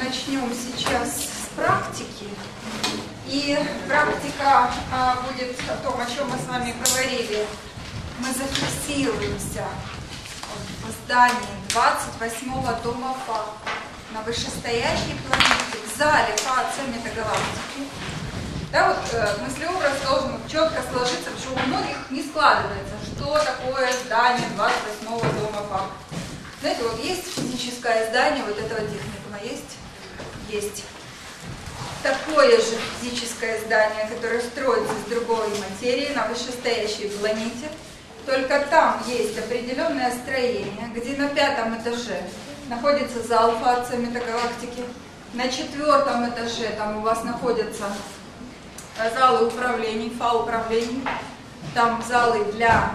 начнем сейчас с практики. И практика будет о том, о чем мы с вами говорили. Мы зафиксируемся в здании 28-го дома Фа, на вышестоящей планете, в зале Фа от метагалактики. Да, вот мыслеобраз должен четко сложиться, потому что у многих не складывается, что такое здание 28-го дома Фа. Знаете, вот есть физическое здание вот этого техникума, есть? Есть. Такое же физическое здание, которое строится из другой материи на вышестоящей планете, только там есть определенное строение, где на 5-м этаже находится зал Фа от метагалактики, на 4-м этаже там у вас находятся залы управлений, Фа управлений, там залы для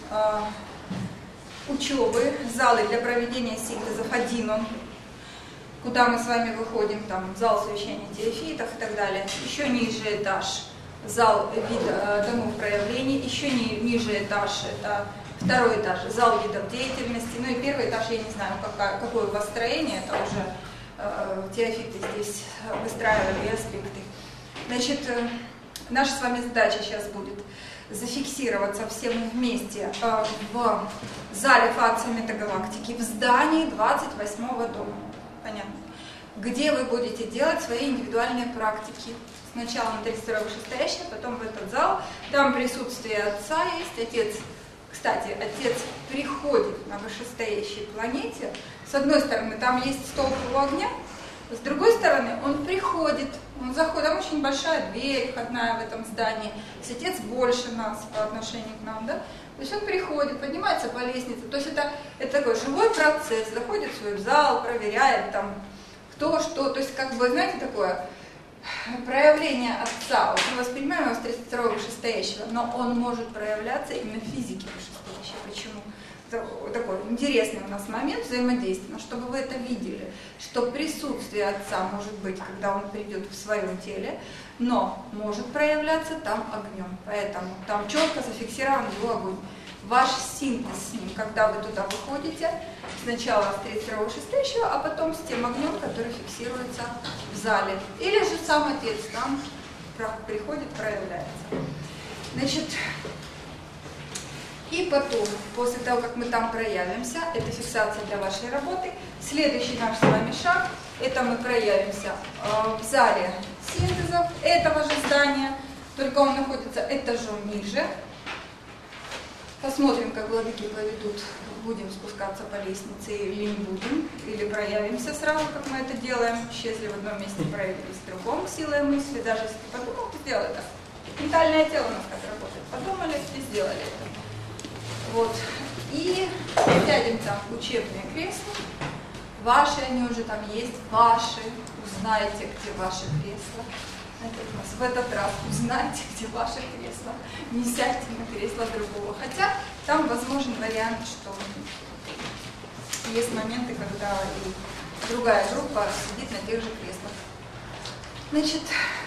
учебы, залы для проведения синтезов, один он, куда мы с вами выходим, там зал совещаний теофитов и так далее. Еще ниже этаж, зал домов проявлений, еще ниже этаж, это 2-й этаж, зал видов деятельности, ну и 1-й этаж, я не знаю, какое у вас строение, это уже теофиты здесь выстраивали аспекты. Значит, наша с вами задача сейчас будет зафиксироваться всем вместе в зале Фа от метагалактики, в здании 28-го дома. Понятно? Где вы будете делать свои индивидуальные практики. Сначала на 32-й вышестоящий, потом в этот зал. Там присутствие отца есть. Отец, кстати, отец приходит на вышестоящей планете. С одной стороны, там есть столб у огня. С другой стороны, он приходит, он заходит, там очень большая дверь входная в этом здании, то есть отец больше нас по отношению к нам, да? То есть он приходит, поднимается по лестнице, то есть это такой живой процесс, заходит в свой зал, проверяет там кто, что, то есть как бы, знаете, такое проявление отца, вот мы воспринимаем его с 32-го вышестоящего, но он может проявляться именно в физике вышестоящего. Почему? Такой интересный у нас момент взаимодействия, но чтобы вы это видели, что присутствие отца может быть, когда он придет в своем теле, но может проявляться там огнем. Поэтому там четко зафиксирован его огонь. Ваш синтез с ним, когда вы туда выходите, сначала с 32-го вышестоящего, а потом с тем огнем, который фиксируется в зале. Или же сам отец там приходит, проявляется. Значит, и потом, после того, как мы там проявимся, это фиксация для вашей работы. Следующий наш с вами шаг, это мы проявимся в зале синтезов этого же здания, только он находится этажом ниже. Посмотрим, как владыки поведут, будем спускаться по лестнице или не будем, или проявимся сразу, как мы это делаем. Исчезли в одном месте, проявились в другом, силой мысли, даже если подумал, то сделай это. Ментальное тело у нас как работает. Подумали и сделали это. Вот. И сядем там в учебные кресла. Ваши они уже там есть, ваши. Узнайте, где ваши кресла. В этот раз узнайте, где ваши кресла. Не сядьте на кресло другого. Хотя там возможен вариант, что есть моменты, когда и другая группа сидит на тех же креслах. Значит,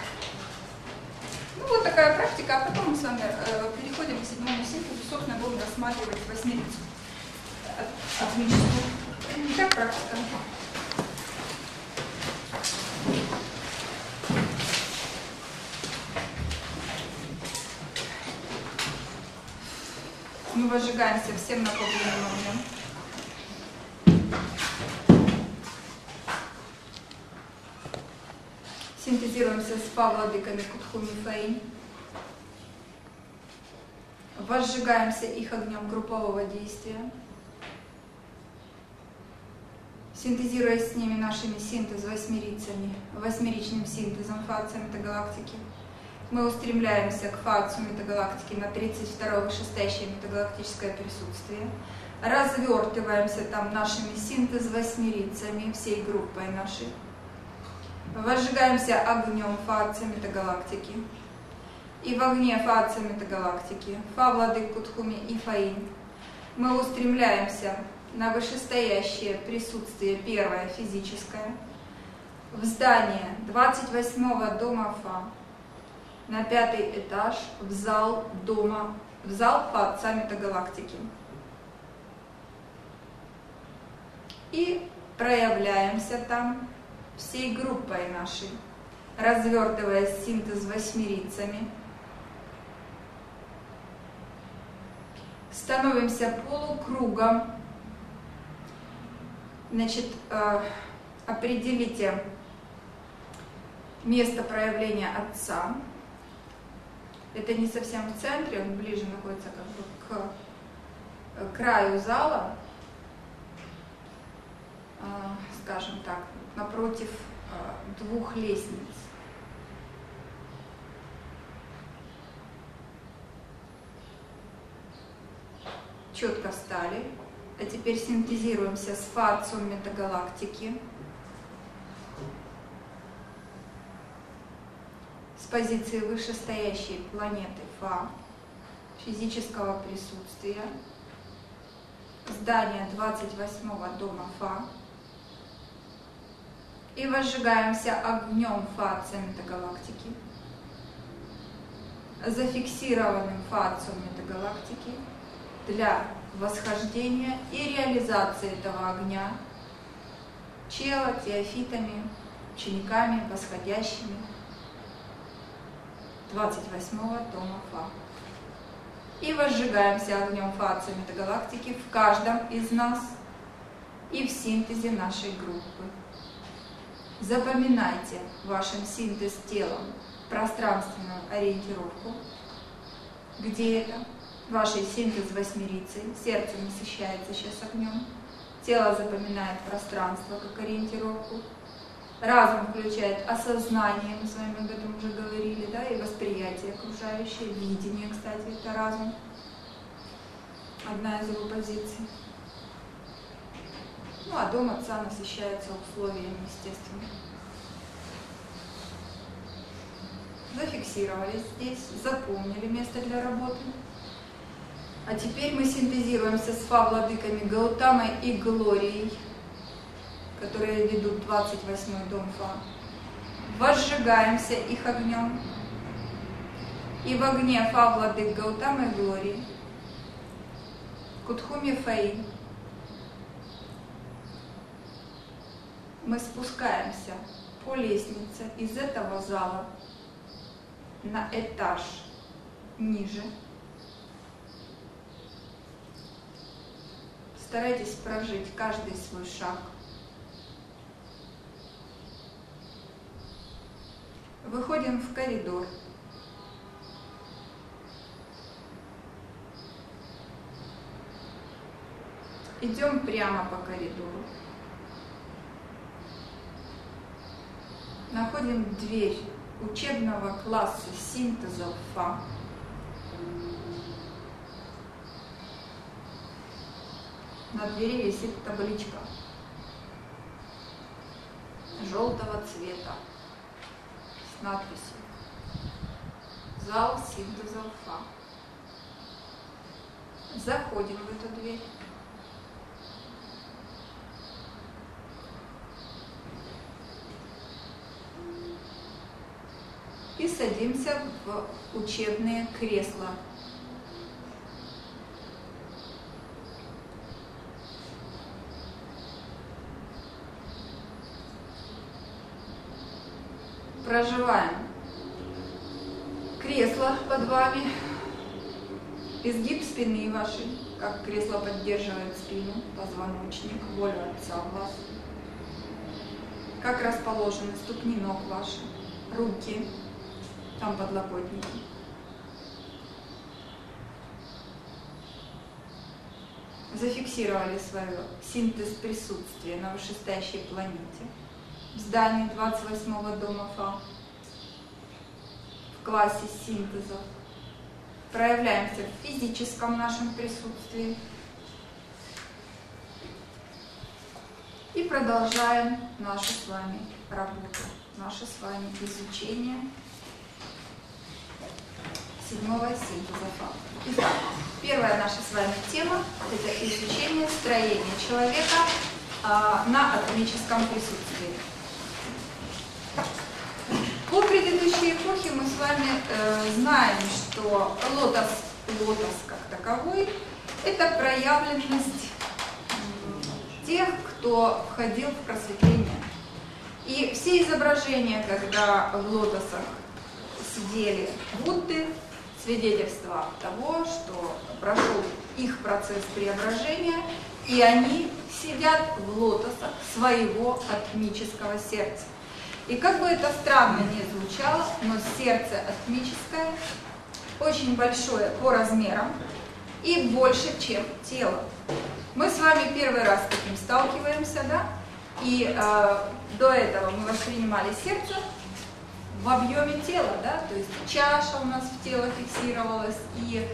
ну вот такая практика, а потом мы с вами переходим к 7-му синтезу, собственно, будем рассматривать 8-рицу атмическую. Итак, практика. Мы возжигаемся всем накопленным огнем. Синтезируемся с Фа владыками Кутхуми Фаинь. Возжигаемся их огнем группового действия. Синтезируя с ними нашими синтез 8-рицами, 8-ричным синтезом Фа от метагалактики, мы устремляемся к Фа от метагалактики на 32-го вышестоящее метагалактическое присутствие. Развертываемся там нашими синтез 8-рицами, всей группой нашей. Возжигаемся огнем Фа от метагалактики. И в огне Фа от метагалактики, Фа владык Кутхуми и Фаинь, мы устремляемся на вышестоящее присутствие, первое физическое, в здание 28-го дома Фа, на 5-й этаж, в зал Фа Отца Метагалактики. И проявляемся там всей группой нашей, развертывая синтез восьмерицами. Становимся полукругом. Значит, определите место проявления Отца. Это не совсем в центре, он ближе находится как бы к краю зала, скажем так, напротив двух лестниц. Четко встали. А теперь синтезируемся с Фа-Отцом метагалактики. С позиции вышестоящей планеты Фа, физического присутствия, здания 28-го дома Фа. И возжигаемся огнем Фа-Отца метагалактики, зафиксированным Фа-Отцом метагалактики, для восхождения и реализации этого огня чела, теофитами, учениками, восходящими 28-го дома Фа. И возжигаемся огнем Фа-Отца метагалактики в каждом из нас и в синтезе нашей группы. Запоминайте вашим синтез телом пространственную ориентировку. Где это? Вашей синтез восьмерицей. Сердце насыщается сейчас огнем. Тело запоминает пространство как ориентировку. Разум включает осознание, мы с вами об этом уже говорили, да, и восприятие окружающее, видение, кстати, это разум. Одна из его позиций. Ну, а дом Отца насыщается условиями, естественно. Зафиксировались здесь, запомнили место для работы. А теперь мы синтезируемся с Фа-владыками Гаутамой и Глорией, которые ведут 28-й дом Фа. Возжигаемся их огнем. И в огне Фа-владык Гаутамы и Глории, Кутхуми Фаи, мы спускаемся по лестнице из этого зала на этаж ниже. Старайтесь прожить каждый свой шаг. Выходим в коридор. Идем прямо по коридору. Находим дверь учебного класса синтеза Фа. На двери висит табличка желтого цвета с надписью «Зал синтеза Фа». Заходим в эту дверь. И садимся в учебные кресла. Проживаем. Кресло под вами, изгиб спины вашей, как кресло поддерживает спину, позвоночник, волю Отца в вас. Как расположены ступни ног ваши, руки, там подлокотники. Зафиксировали свой синтез присутствия на вышестоящей планете. В здании 28-го дома Фа, в классе синтеза. Проявляемся в физическом нашем присутствии. И продолжаем нашу с вами работу, наше с вами изучение 7-го синтеза Фа. Итак, первая наша с вами тема – это изучение строения человека на атомическом присутствии. По предыдущей эпохе мы с вами знаем, что лотос как таковой – это проявленность тех, кто входил в просветление. И все изображения, когда в лотосах сидели Будды, свидетельство того, что прошел их процесс преображения, и они сидят в лотосах своего атмического сердца. И как бы это странно ни звучало, но сердце атмическое очень большое по размерам и больше, чем тело. Мы с вами первый раз с таким сталкиваемся, да? И до этого мы воспринимали сердце в объеме тела, да? То есть чаша у нас в тело фиксировалась, и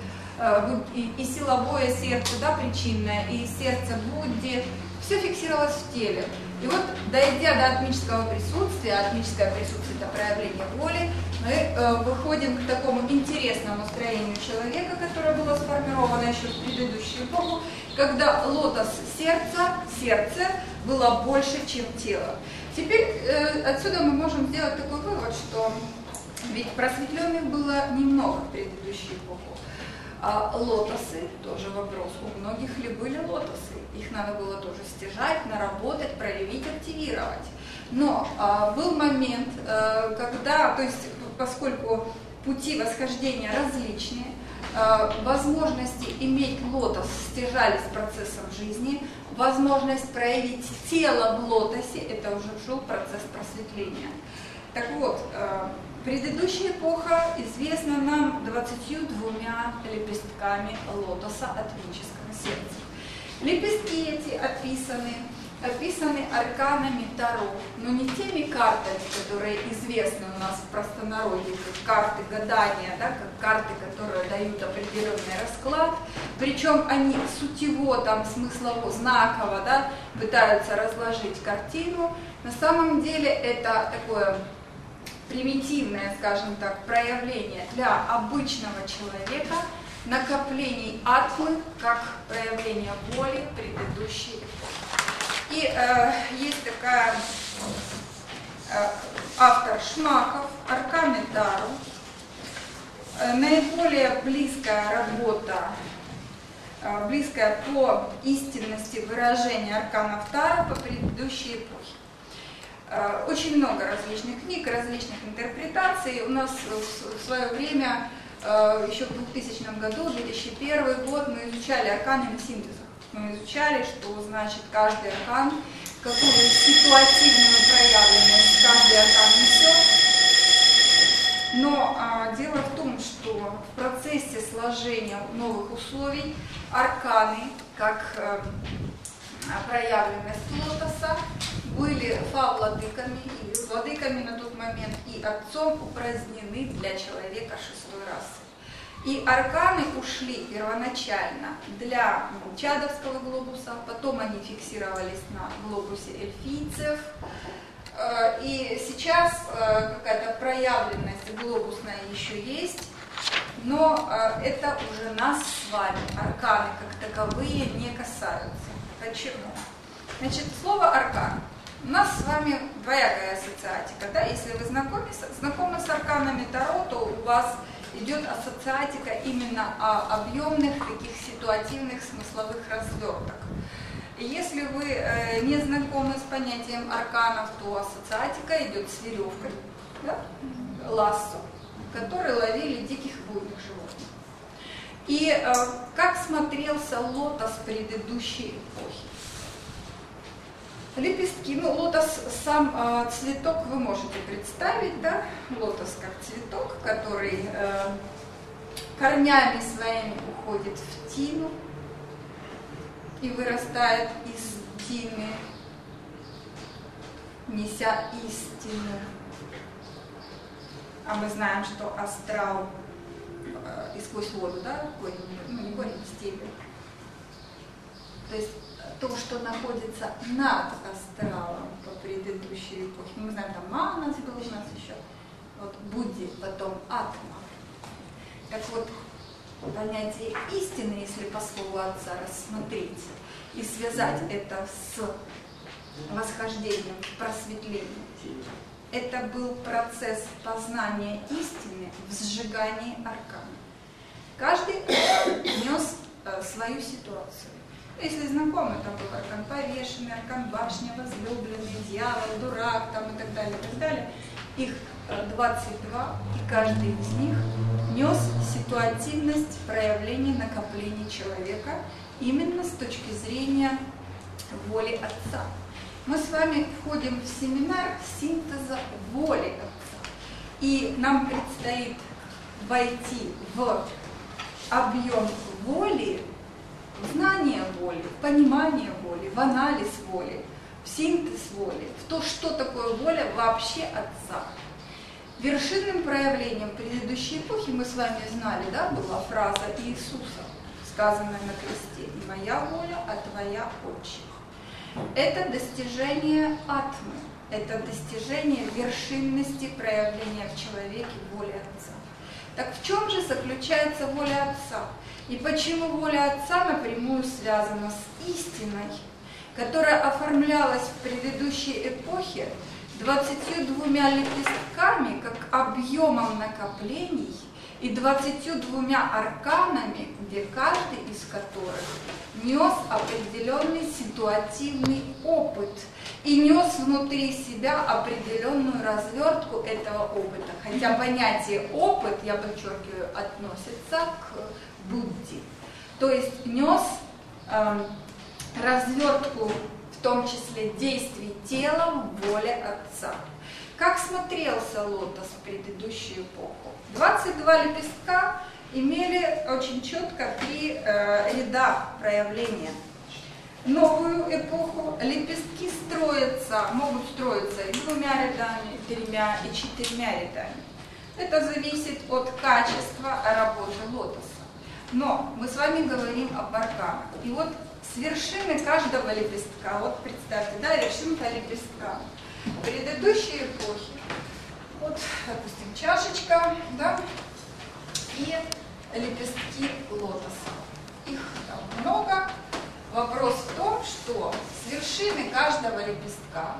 силовое сердце, да, причинное, и сердце Будды, все фиксировалось в теле. И вот, дойдя до атмического присутствия, атмическое присутствие – это проявление воли, мы выходим к такому интересному строению человека, которое было сформировано еще в предыдущую эпоху, когда лотос сердце было больше, чем тело. Теперь отсюда мы можем сделать такой вывод, что ведь просветленных было немного в предыдущую эпоху. А лотосы, тоже вопрос, у многих ли были лотосы? Их надо было тоже стяжать, наработать, проявить, активировать. Но был момент, когда, то есть поскольку пути восхождения различные, возможности иметь лотос стяжались процессом жизни, возможность проявить тело в лотосе, это уже шел процесс просветления. Так вот, предыдущая эпоха известна нам 22 лепестками лотоса атмического сердца. Лепестки эти описаны арканами Таро, но не теми картами, которые известны у нас в простонародье, как карты гадания, да, как карты, которые дают определенный расклад, причем они сутево, там, смыслово, знаково, да, пытаются разложить картину. На самом деле это такое примитивное, скажем так, проявление для обычного человека, накоплений атмы, как проявление воли предыдущей эпохи. И есть такая автор Шмаков, арканы Таро, наиболее близкая работа, близкая по истинности выражения арканов Таро по предыдущей эпохе. Очень много различных книг, различных интерпретаций. У нас в свое время, еще в 2000 году, 2001 год, мы изучали арканы на синтезах. Мы изучали, что значит каждый аркан, какую ситуативную проявленность каждый аркан несет. Но дело в том, что в процессе сложения новых условий арканы, как проявленность лотоса, были фа-владыками или владыками на тот момент и отцом упразднены для человека шестой расы. И арканы ушли первоначально для чадовского глобуса, потом они фиксировались на глобусе эльфийцев. И сейчас какая-то проявленность глобусная еще есть, но это уже нас с вами, арканы как таковые, не касаются. Почему? Значит, слово аркан. У нас с вами двоякая ассоциатика. Да? Если вы знакомы с арканами Таро, то у вас идет ассоциатика именно объемных, таких ситуативных, смысловых разверток. И если вы не знакомы с понятием арканов, то ассоциатика идет с веревкой, да? Лассо, которые ловили диких буйных животных. И как смотрелся лотос предыдущей эпохи? Лепестки, ну лотос, сам цветок вы можете представить, да? Лотос как цветок, который корнями своими уходит в тину и вырастает из тины, неся истину. А мы знаем, что астрал и сквозь воду, да, корень, ну не корень, стебель. То есть то, что находится над астралом по предыдущей эпохе. Мы знаем, там Манас был у нас еще, вот Будди, потом Атма. Так вот, понятие истины, если по слову Отца рассмотреть и связать это с восхождением, просветлением, это был процесс познания истины в сжигании аркана. Каждый нес свою ситуацию. Если знакомы, там был аркан повешенный, аркан башня, возлюбленный, дьявол, дурак там, и так далее, и так далее. Их 22, и каждый из них нес ситуативность проявления накоплений человека именно с точки зрения воли Отца. Мы с вами входим в семинар синтеза воли Отца. И нам предстоит войти в объем воли, в знание воли, в понимание воли, в анализ воли, в синтез воли, в то, что такое воля вообще Отца. Вершинным проявлением предыдущей эпохи, мы с вами знали, да, была фраза Иисуса, сказанная на кресте: «Не моя воля, а твоя, Отче». Это достижение атмы, это достижение вершинности проявления в человеке воли Отца. Так в чем же заключается воля Отца? И почему воля Отца напрямую связана с истиной, которая оформлялась в предыдущей эпохе 22 лепестками, как объемом накоплений, и 22 арканами, где каждый из которых нес определенный ситуативный опыт и нес внутри себя определенную развертку этого опыта. Хотя понятие «опыт», я подчеркиваю, относится к Будде. То есть нес развертку, в том числе действий тела в воле Отца. Как смотрелся лотос в предыдущую эпоху? 22 лепестка имели очень четко 3 ряда проявления. Новую эпоху лепестки могут строиться и 2 рядами, и 3, и 4 рядами. Это зависит от качества работы лотоса. Но мы с вами говорим об арканах. И вот с вершины каждого лепестка, вот представьте, да, вершинка лепестка. В предыдущей эпохе, вот, допустим, чашечка, да, и лепестки лотоса. Их там много. Вопрос в том, что с вершины каждого лепестка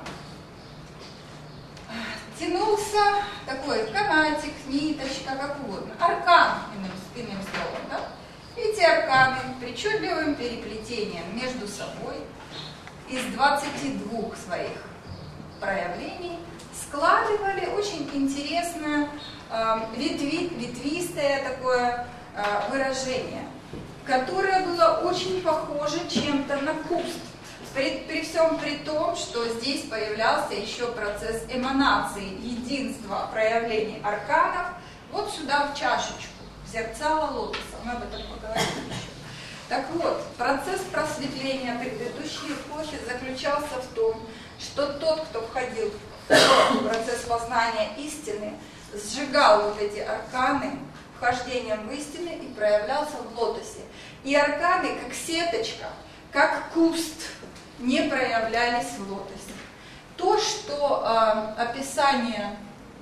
тянулся такой канатик, ниточка, как угодно, аркан, иным словом, да? Эти арканы причудливым переплетением между собой из 22 своих проявлений складывали очень интересное ветвистое такое выражение, которое было очень похоже чем-то на куст. При всем при том, что здесь появлялся еще процесс эманации, единства проявлений арканов вот сюда в чашечку, в зерцало лотоса. Мы об этом поговорим еще. Так вот, процесс просветления предыдущей эпохи заключался в том, что тот, кто входил в процесс познания истины, сжигал вот эти арканы вхождением в истину и проявлялся в лотосе. И арканы, как сеточка, как куст, не проявлялись в лотосе. То, что описание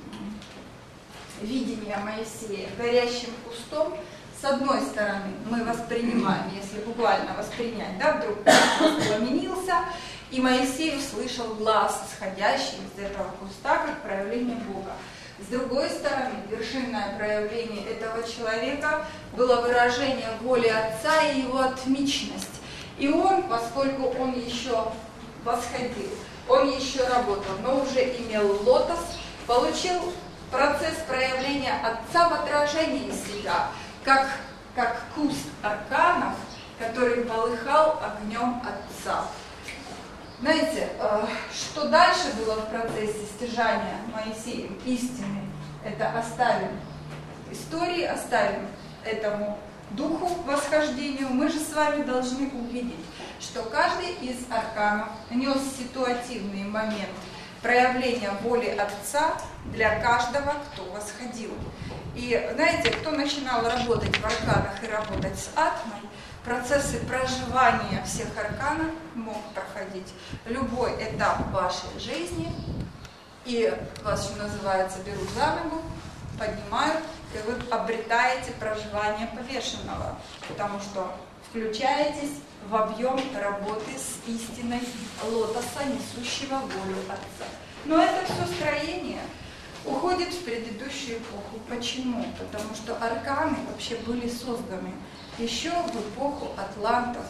видения Моисея горящим кустом, с одной стороны, мы воспринимаем, если буквально воспринять, да, вдруг воспламенился, и Моисей услышал глаз, исходящий из этого куста, как проявление Бога. С другой стороны, вершинное проявление этого человека было выражение воли Отца и его отмеченность. И он, поскольку он еще восходил, он еще работал, но уже имел лотос, получил процесс проявления Отца в отражении себя, как куст арканов, который полыхал огнем Отца. Знаете, что дальше было в процессе стяжания Моисеем истины, это оставим истории, оставим этому духу восхождению. Мы же с вами должны увидеть, что каждый из арканов нес ситуативный момент проявления воли Отца для каждого, кто восходил. И знаете, кто начинал работать в арканах и работать с атмой, процессы проживания всех арканов мог проходить любой этап вашей жизни, и вас, что называется, берут за ногу, поднимают, и вы обретаете проживание повешенного, потому что включаетесь в объем работы с истиной лотоса, несущего волю Отца. Но это все строение уходит в предыдущую эпоху. Почему? Потому что арканы вообще были созданы еще в эпоху атлантов.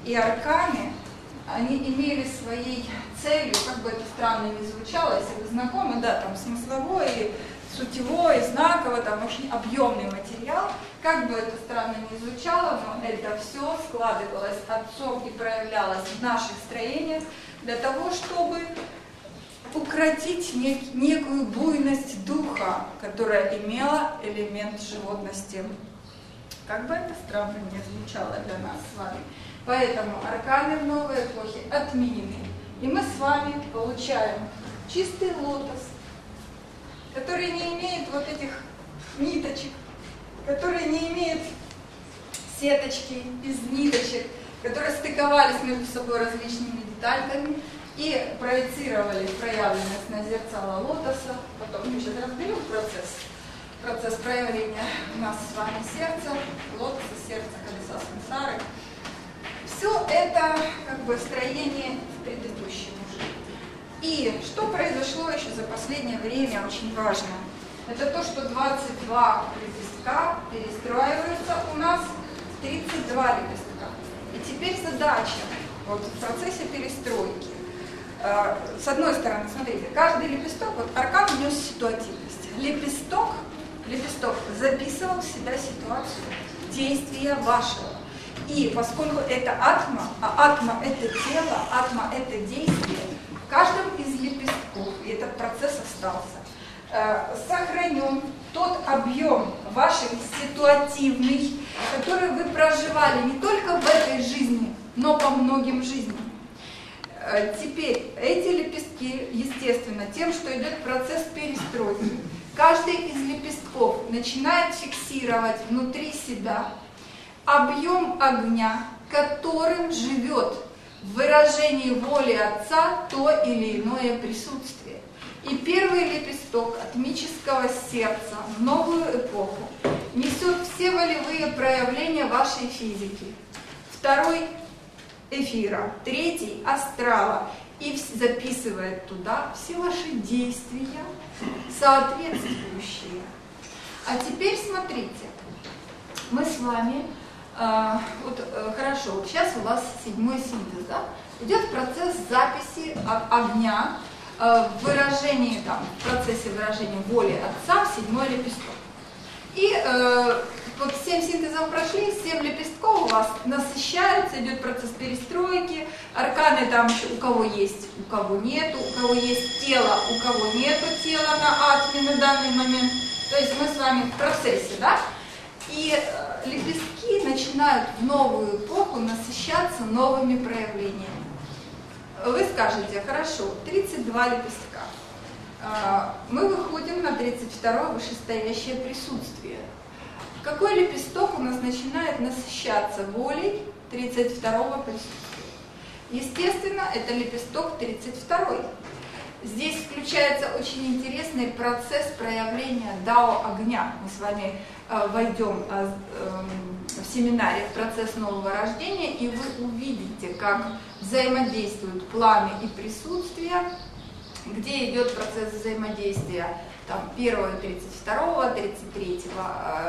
и арканы, они имели своей целью, как бы это странно ни звучало, если вы знакомы, да, там смысловой, сутевой, знаковый, там очень объемный материал, как бы это странно ни звучало, но это все складывалось отцом и проявлялось в наших строениях для того, чтобы укротить некую буйность духа, которая имела элемент животности. Как бы это странно не звучало для нас с вами. Поэтому арканы в новой эпохе отменены. И мы с вами получаем чистый лотос, который не имеет вот этих ниточек, который не имеет сеточки из ниточек, которые стыковались между собой различными детальками и проецировали проявленность на зеркало лотоса. Потом мы сейчас разберем процесс проявления у нас с вами сердца, лотоса, сердца, колеса сансары. Все это как бы строение в предыдущем уже. И что произошло еще за последнее время, очень важно. Это то, что 22 лепестка перестраиваются у нас в 32 лепестка. И теперь задача вот, в процессе перестройки. С одной стороны, смотрите, каждый лепесток, вот аркан внес ситуативность. Лепесток записывал в себя ситуацию действия вашего. И поскольку это атма, а атма это тело, атма это действие, в каждом из лепестков, и этот процесс остался, сохранен тот объем ваших ситуативных, который вы проживали не только в этой жизни, но по многим жизням. Теперь эти лепестки, естественно, тем, что идет процесс перестройки, каждый из лепестков начинает фиксировать внутри себя объем огня, которым живет в выражении воли Отца то или иное присутствие. И первый лепесток атмического сердца в новую эпоху несет все волевые проявления вашей физики. Второй — эфира, третий — астрала. И записывает туда все ваши действия, соответствующие. А теперь смотрите, мы с вами, хорошо, вот сейчас у вас 7-й синтез, да? Идет процесс записи огня в выражении, там, в процессе выражения воли Отца в 7-й лепесток. И вот 7 синтезов прошли, 7 лепестков у вас насыщаются, идет процесс перестройки, арканы там еще у кого есть, у кого нету, у кого есть тело, у кого нету тела на атме на данный момент. То есть мы с вами в процессе, да? И лепестки начинают в новую эпоху насыщаться новыми проявлениями. Вы скажете, хорошо, 32 лепестка. Мы выходим на 32-е вышестоящее присутствие. Какой лепесток у нас начинает насыщаться волей 32-го присутствия? Естественно, это лепесток 32-й. Здесь включается очень интересный процесс проявления дао огня. Мы с вами войдем в семинаре в процесс нового рождения, и вы увидите, как взаимодействуют пламя и присутствие, где идет процесс взаимодействия там, 1-го, 32-го, 33-го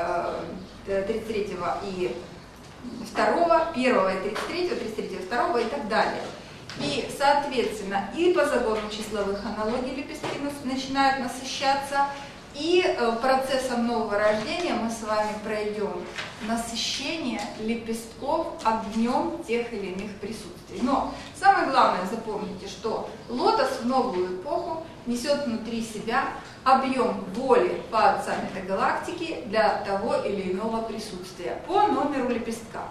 и 2-го, 1-го и 33-го, 33-го, 2-го и так далее. И, соответственно, и по закону числовых аналогий лепестки начинают насыщаться, и процессом нового рождения мы с вами пройдем насыщение лепестков огнем тех или иных присутствий. Но самое главное, запомните, что лотос в новую эпоху несет внутри себя объем воли по отцам этой галактики для того или иного присутствия по номеру лепестка.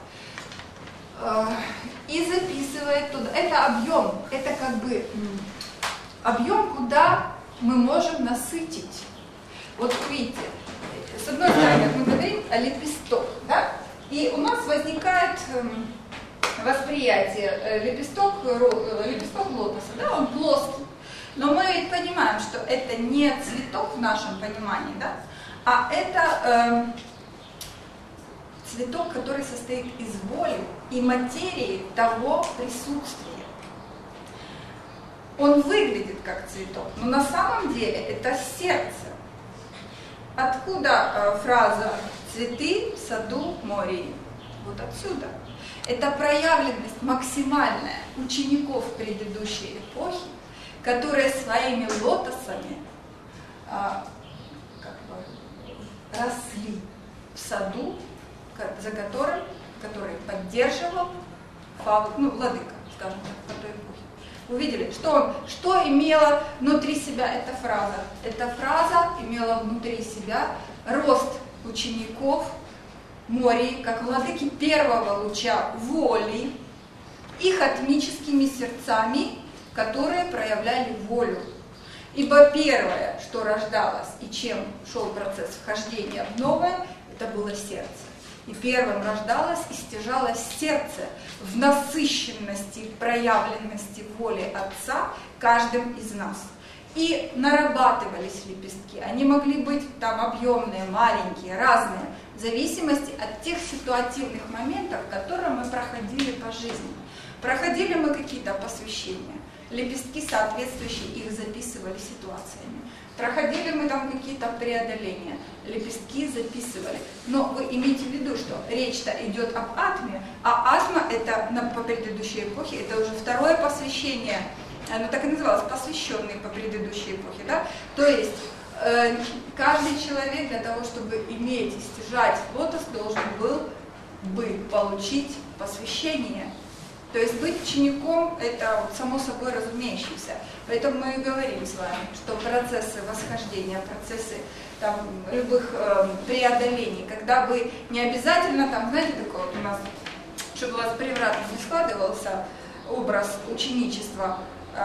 И записывает туда. Это объем, это как бы объем, куда мы можем насытить. Вот видите, с одной стороны, мы говорим о лепесток, да? И у нас возникает восприятие лепесток лотоса, да? Он плоский. Но мы ведь понимаем, что это не цветок в нашем понимании, да? А это цветок, который состоит из воли и материи того присутствия. Он выглядит как цветок, но на самом деле это сердце. Откуда фраза «цветы в саду море»? Вот отсюда. Это проявленность максимальная учеников предыдущей эпохи, которые своими лотосами росли в саду, за который поддерживал владыка, скажем так, в той эпохе. Увидели, что имела внутри себя эта фраза? Эта фраза имела внутри себя рост учеников Мории, как владыки первого луча воли, их атмическими сердцами, которые проявляли волю. Ибо первое, что рождалось и чем шел процесс вхождения в новое, это было сердце. И первым рождалось и стяжалось сердце в насыщенности, проявленности воли Отца каждым из нас. И нарабатывались лепестки. Они могли быть там объемные, маленькие, разные, в зависимости от тех ситуативных моментов, которые мы проходили по жизни. Проходили мы какие-то посвящения, лепестки соответствующие их записывали ситуациями. Проходили мы там какие-то преодоления, лепестки записывали. Но вы имейте в виду, что речь-то идет об атме, а атма это по предыдущей эпохе, это уже второе посвящение, оно так и называлось, посвященный по предыдущей эпохе, да? То есть каждый человек для того, чтобы иметь и стяжать лотос, должен был бы получить посвящение. То есть быть учеником – это само собой разумеющееся. Поэтому мы и говорим с вами, что процессы восхождения, процессы там, любых преодолений, когда вы не обязательно, там, знаете, такой вот у нас, чтобы у вас превратно не складывался образ ученичества,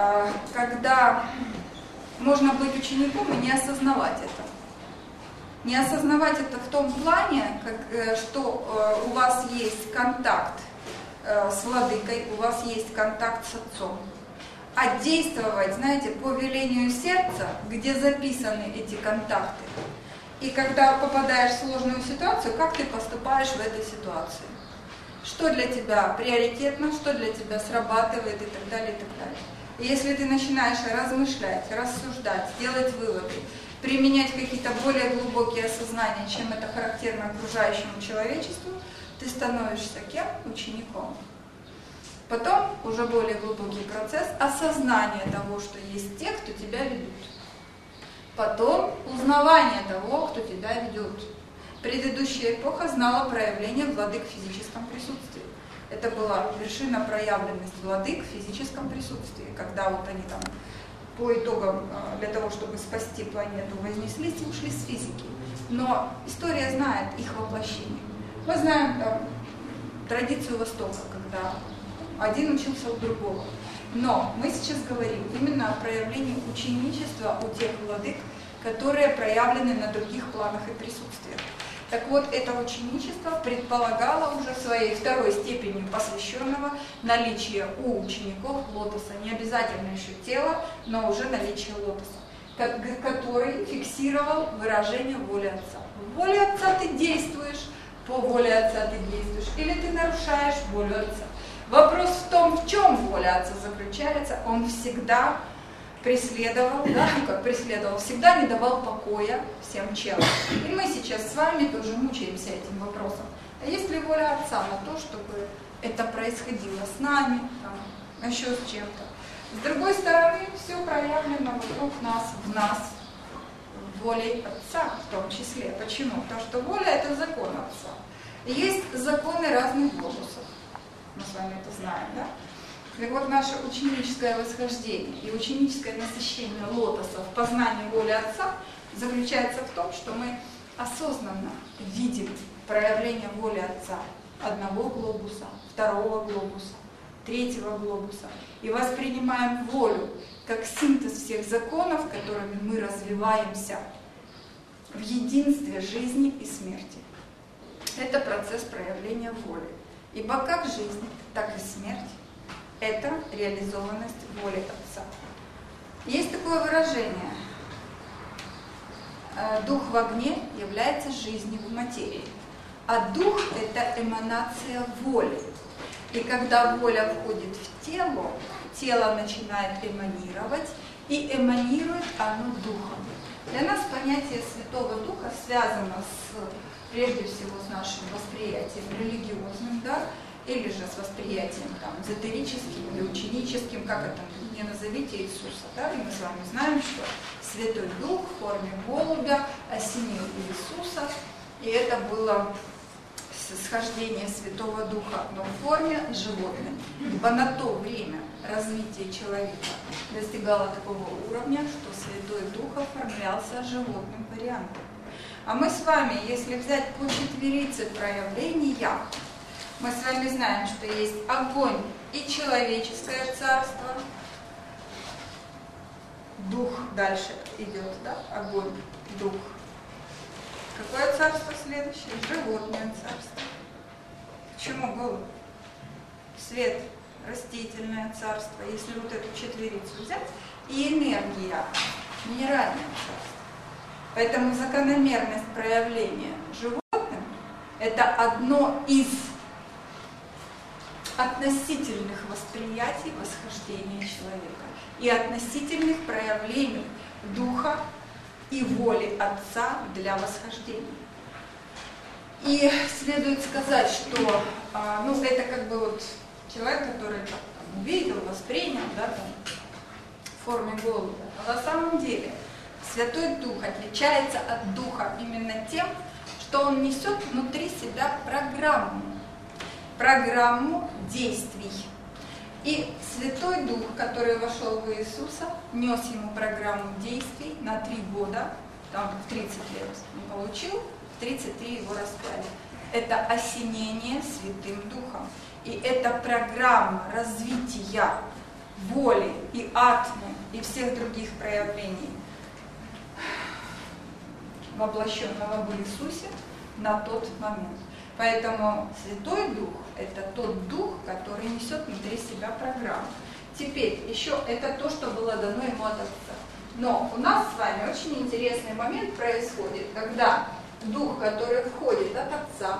когда можно быть учеником и не осознавать это. Не осознавать это в том плане, что у вас есть контакт с владыкой, у вас есть контакт с Отцом. А действовать, знаете, по велению сердца, где записаны эти контакты. И когда попадаешь в сложную ситуацию, как ты поступаешь в этой ситуации? Что для тебя приоритетно, что для тебя срабатывает и так далее, и так далее. И если ты начинаешь размышлять, рассуждать, делать выводы, применять какие-то более глубокие осознания, чем это характерно окружающему человечеству, ты становишься кем? Учеником. Потом уже более глубокий процесс осознания того, что есть те, кто тебя ведут. Потом узнавание того, кто тебя ведет. Предыдущая эпоха знала проявление владык в физическом присутствии. Это была вершина проявленности владык в физическом присутствии, когда вот они там по итогам для того, чтобы спасти планету, вознеслись и ушли с физики. Но история знает их воплощение. Мы знаем там традицию Востока, когда один учился у другого. Но мы сейчас говорим именно о проявлении ученичества у тех владык, которые проявлены на других планах и присутствиях. Так вот, это ученичество предполагало уже своей второй степенью посвященного наличие у учеников лотоса. Не обязательно еще тело, но уже наличие лотоса, который фиксировал выражение воли Отца. В воле Отца ты действуешь, по воле Отца ты действуешь, или ты нарушаешь волю Отца. Вопрос в том, в чем воля Отца заключается, он всегда преследовал, всегда не давал покоя всем челам. И мы сейчас с вами тоже мучаемся этим вопросом. А есть ли воля Отца на то, чтобы это происходило с нами, там, еще с чем-то? С другой стороны, все проявлено вокруг нас, в нас, волей Отца в том числе. Почему? Потому что воля – это закон Отца. И есть законы разных глобусов. Мы с вами это знаем, да? Так вот, наше ученическое восхождение и ученическое насыщение лотоса в познании воли Отца заключается в том, что мы осознанно видим проявление воли Отца одного глобуса, второго глобуса, третьего глобуса и воспринимаем волю как синтез всех законов, которыми мы развиваемся в единстве жизни и смерти. Это процесс проявления воли. Ибо как жизнь, так и смерть – это реализованность воли Отца. Есть такое выражение: дух в огне является жизнью в материи, а дух – это эманация воли. И когда воля входит в тело, тело начинает эманировать, и эманирует оно духом. Для нас понятие Святого Духа связано прежде всего с нашим восприятием религиозным, да? или же с восприятием там, эзотерическим или ученическим, как это не назовите Иисуса. Да? И мы с вами знаем, что Святой Дух в форме голубя осенил Иисуса, и это было схождение Святого Духа, но в форме животных. Ибо на то время развитие человека достигало такого уровня, что Святой Дух оформлялся животным вариантом. А мы с вами, если взять по четверице проявления, мы с вами знаем, что есть огонь и человеческое царство. Дух дальше идет, да? Огонь, дух. Какое царство следующее? Животное царство. Почему голубь? Свет, растительное царство, если вот эту четверицу взять, и энергия, минеральное царство. Поэтому закономерность проявления животным – это одно из относительных восприятий восхождения человека и относительных проявлений духа и воли Отца для восхождения. И следует сказать, что это как бы вот человек, который там, увидел, воспринял, да, там, в форме голубя. Но на самом деле Святой Дух отличается от Духа именно тем, что он несет внутри себя программу действий. И Святой Дух, который вошел в Иисуса, нес ему программу действий на 3 года, там в 30 лет он получил, в 33 его распяли. Это осенение Святым Духом. И это программа развития воли и атмы и всех других проявлений воплощенного в Иисусе на тот момент. Поэтому Святой Дух – это тот Дух, который несет внутри себя программу. Теперь, еще это то, что было дано ему от Отца. Но у нас с вами очень интересный момент происходит, когда Дух, который входит от Отца,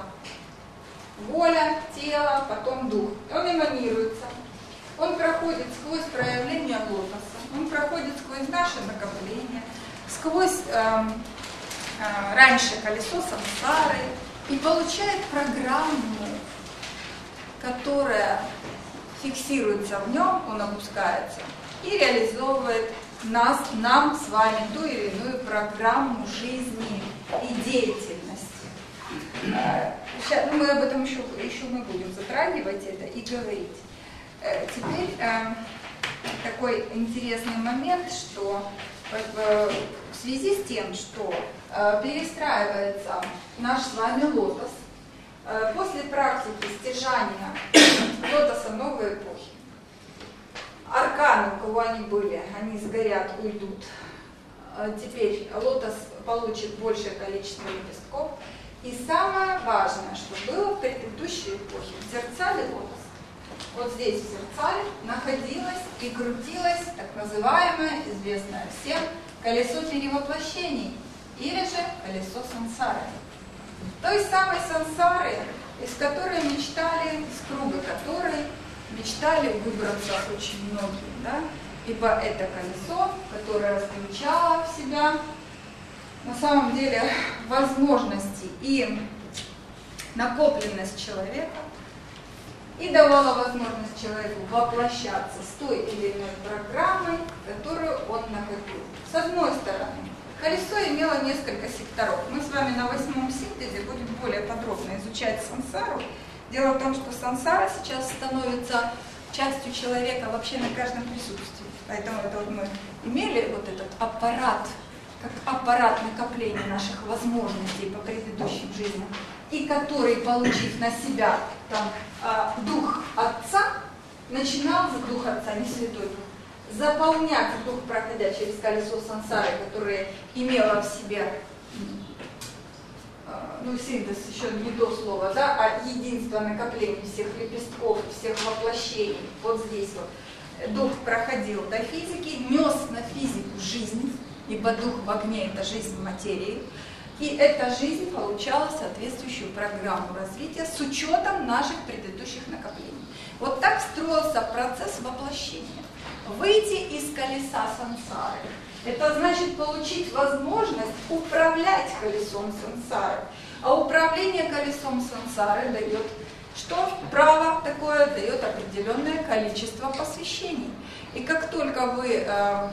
воля, тело, потом Дух, он эманируется, он проходит сквозь проявление лотоса, он проходит сквозь наше накопление, сквозь раньше колесо сансары, и получает программу, которая фиксируется в нем, он опускается и реализовывает нам с вами ту или иную программу жизни и деятельности. Сейчас, мы об этом еще мы будем затрагивать это и говорить. Теперь такой интересный момент, что в связи с тем, что перестраивается наш с вами лотос, после практики стяжания лотоса новой эпохи, арканы, у кого они были, они сгорят, уйдут. Теперь лотос получит большее количество лепестков. И самое важное, что было в предыдущей эпохе, в зеркале лотоса, вот здесь в зеркале находилось и крутилось так называемое, известное всем, колесо перевоплощений, или же колесо сансары. Той самой сансары, из которой мечтали, из круга которой мечтали выбраться очень многие, да? Ибо это колесо, которое включало в себя на самом деле возможности и накопленность человека, и давала возможность человеку воплощаться с той или иной программой, которую он накопил. С одной стороны, колесо имело несколько секторов. Мы с вами на 8-м синтезе будем более подробно изучать сансару. Дело в том, что сансара сейчас становится частью человека вообще на каждом присутствии. Поэтому это вот мы имели вот этот аппарат, как аппарат накопления наших возможностей по предыдущим жизням, и который, получив на себя там, дух Отца, начинал с дух Отца, не Святой Дух, заполнять дух, проходя через колесо сансары, которое имело в себе, синтез еще не то слово, да, а единство накопления всех лепестков, всех воплощений, вот здесь вот. Дух проходил до физики, нес на физику жизнь, ибо дух в огне – это жизнь материи, и эта жизнь получала соответствующую программу развития с учетом наших предыдущих накоплений. Вот так строился процесс воплощения. Выйти из колеса сансары – это значит получить возможность управлять колесом сансары. А управление колесом сансары дает Что право такое дает определенное количество посвящений. И как только вы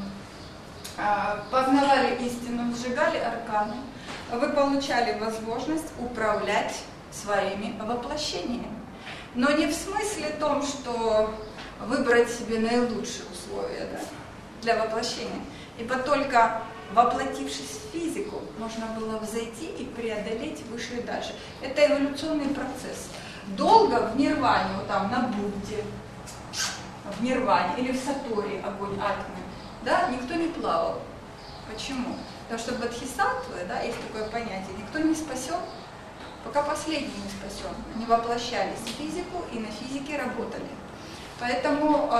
познавали истину, сжигали арканы, вы получали возможность управлять своими воплощениями. Но не в смысле том, что выбрать себе наилучшие условия, да, для воплощения. Ибо только воплотившись в физику, можно было взойти и преодолеть выше и дальше. Это эволюционный процесс. Долго в нирване, вот там на Будде, в нирване или в сатори, огонь атмы, да, никто не плавал. Почему? Потому что бодхисаттвы, да, есть такое понятие, никто не спасен, пока последний не спасен. Они воплощались в физику и на физике работали. Поэтому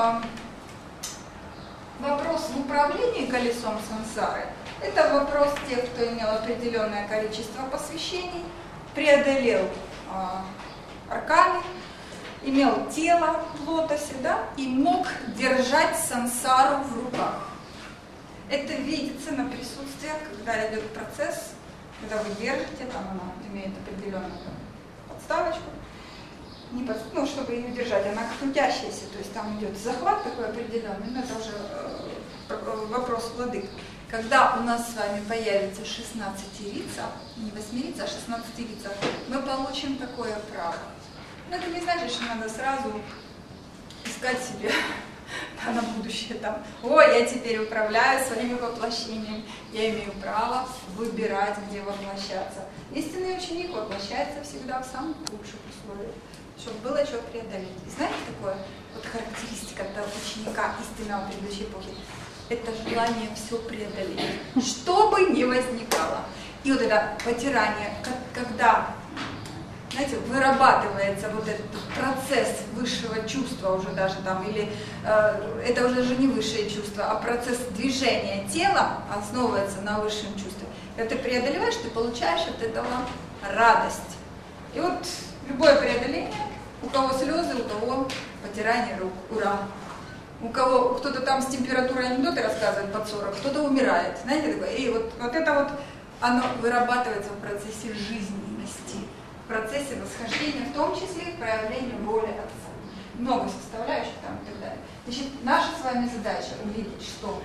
вопрос в управлении колесом сансары – это вопрос тех, кто имел определенное количество посвящений, преодолел арканы, имел тело в лотосе, да, и мог держать сансару в руках. Это видится на присутствиях, когда идет процесс, когда вы держите, там она имеет определенную подставочку, не под, ну, чтобы ее держать, она крутящаяся, то есть там идет захват такой определенный, но это уже вопрос владык. Когда у нас с вами появится 16-рица, не 8-рица, а 16-рица, мы получим такое право. Но это не значит, что надо сразу искать себе на будущее там, ой, я теперь управляю своими воплощениями, я имею право выбирать, где воплощаться. Истинный ученик воплощается всегда в самых лучших условиях, чтобы было что преодолеть. И знаете, такое вот характеристика ученика истинного предыдущей эпохи? Это желание все преодолеть, что бы ни возникало. И вот это потирание, когда, знаете, вырабатывается вот этот процесс высшего чувства уже даже там, или это уже же не высшее чувство, а процесс движения тела основывается на высшем чувстве. Когда ты преодолеваешь, ты получаешь от этого радость. И вот любое преодоление, у кого слезы, у кого потирание рук, ура. У кого кто-то там с температурой анекдоты рассказывает под 40, кто-то умирает. Знаете, такое? И вот это вот, оно вырабатывается в процессе жизненности, в процессе восхождения, в том числе и проявления воли Отца. Много составляющих там и так далее. Значит, наша с вами задача увидеть, что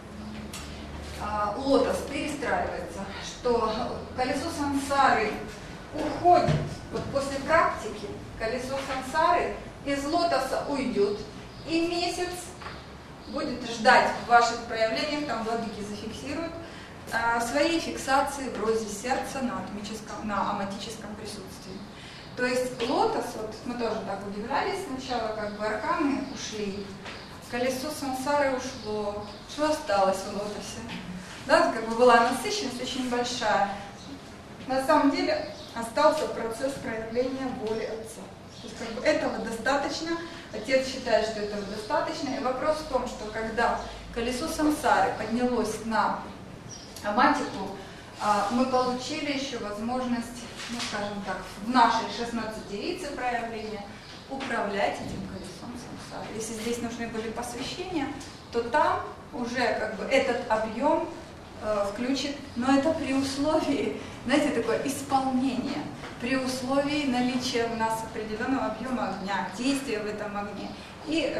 лотос перестраивается, что колесо сансары уходит, вот после практики колесо сансары из лотоса уйдет, и месяц будет ждать ваших проявлений, там владыки зафиксируют свои фиксации в розе сердца на аматическом присутствии. То есть лотос, вот мы тоже так удивлялись сначала, как бы арканы ушли, колесо сансары ушло, что осталось в лотосе? Да, как бы была насыщенность очень большая. На самом деле остался процесс проявления воли Отца. То есть как бы этого достаточно, Отец считает, что этого достаточно. И вопрос в том, что когда колесо сансары поднялось на аматику, мы получили еще возможность, ну скажем так, в нашей 16-рице проявления управлять этим колесом сансары. Если здесь нужны были посвящения, то там уже как бы этот объем включит, но это при условии, знаете, такое исполнение, при условии наличия у нас определенного объема огня, действия в этом огне и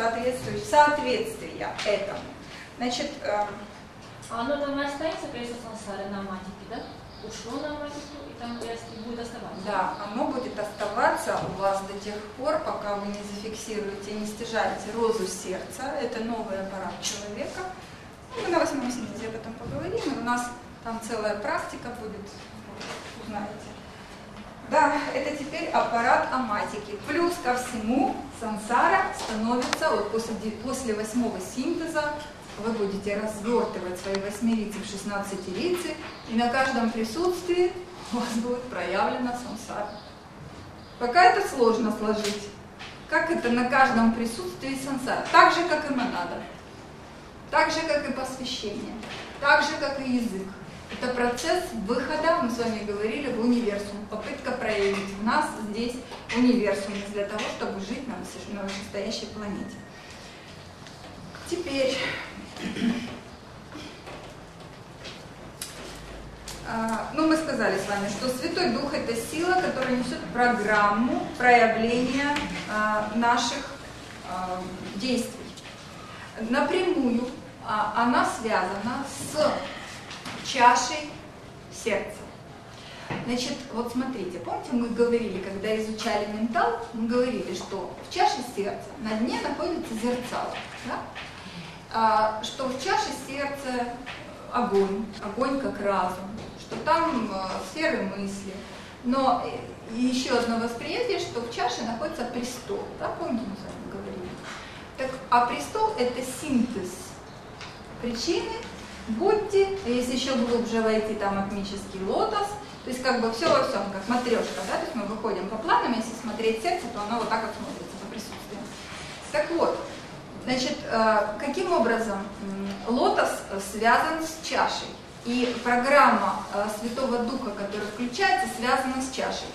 соответствия этому. Значит, оно там и остается, колесо сансары на аматике, да? Ушло на аматику и там будет оставаться. Да, оно будет оставаться у вас до тех пор, пока вы не зафиксируете, не стяжаете розу сердца, это новый аппарат человека. Мы на 8 синтезе об этом поговорим, у нас там целая практика будет, узнаете. Да, это теперь аппарат аматики. Плюс ко всему сансара становится, вот после 8-го синтеза, вы будете развертывать свои 8-рицы в 16-рицы, и на каждом присутствии у вас будет проявлена сансара. Пока это сложно сложить. Как это на каждом присутствии сансара? Так же, как и монада. Так же, как и посвящение, так же, как и язык. Это процесс выхода, мы с вами говорили, в универсум. Попытка проявить в нас здесь универсумность для того, чтобы жить на вышестоящей планете. Теперь ну, мы сказали с вами, что Святой Дух – это сила, которая несет программу проявления наших действий. Напрямую она связана с чашей сердца. Значит, вот смотрите, помните, мы говорили, когда изучали ментал, мы говорили, что в чаше сердца на дне находится зерцало, да? Что в чаше сердца огонь как разум, что там сферы мысли. Но еще одно восприятие, что в чаше находится престол, да, помните, мы с вами говорили. Так, а престол – это синтез причины, будьте, если еще глубже войти, там атмический лотос, то есть как бы все во всем, как матрешка, да, то есть мы выходим по планам, если смотреть сердце, то оно вот так вот смотрится по присутствию. Так вот, значит, каким образом лотос связан с чашей? И программа Святого Духа, которая включается, связана с чашей.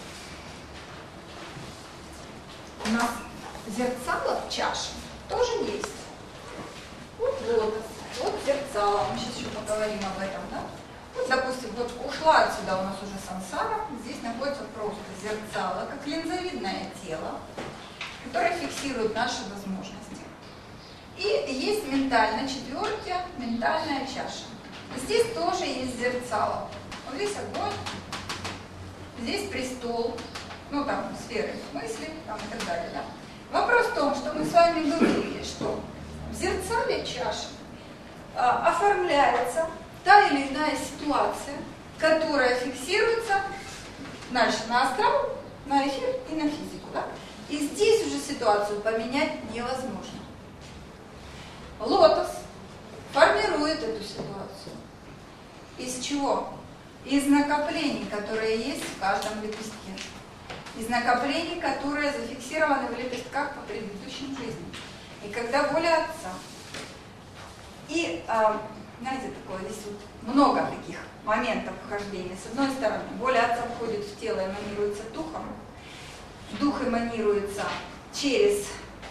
У нас зерцало в чаше тоже есть. Вот лотос, вот зерцало, мы сейчас еще поговорим об этом, да? Вот, допустим, вот ушла отсюда у нас уже сансара, здесь находится просто зерцало, как линзовидное тело, которое фиксирует наши возможности. И есть ментальная четвертая, ментальная чаша. Здесь тоже есть зерцало. Вот здесь огонь, здесь престол, ну там сферы мысли, там и так далее. Да? Вопрос в том, что мы с вами говорили, что в зерцале чаши оформляется та или иная ситуация, которая фиксируется дальше на астрал, на эфир и на физику. Да? И здесь уже ситуацию поменять невозможно. Лотос формирует эту ситуацию. Из чего? Из накоплений, которые есть в каждом лепестке. Из накоплений, которые зафиксированы в лепестках по предыдущим жизням. И когда воля Отца. И, знаете, такое, здесь вот много таких моментов вхождения. С одной стороны, воля Отца входит в тело, эманируется духом. Дух эманируется через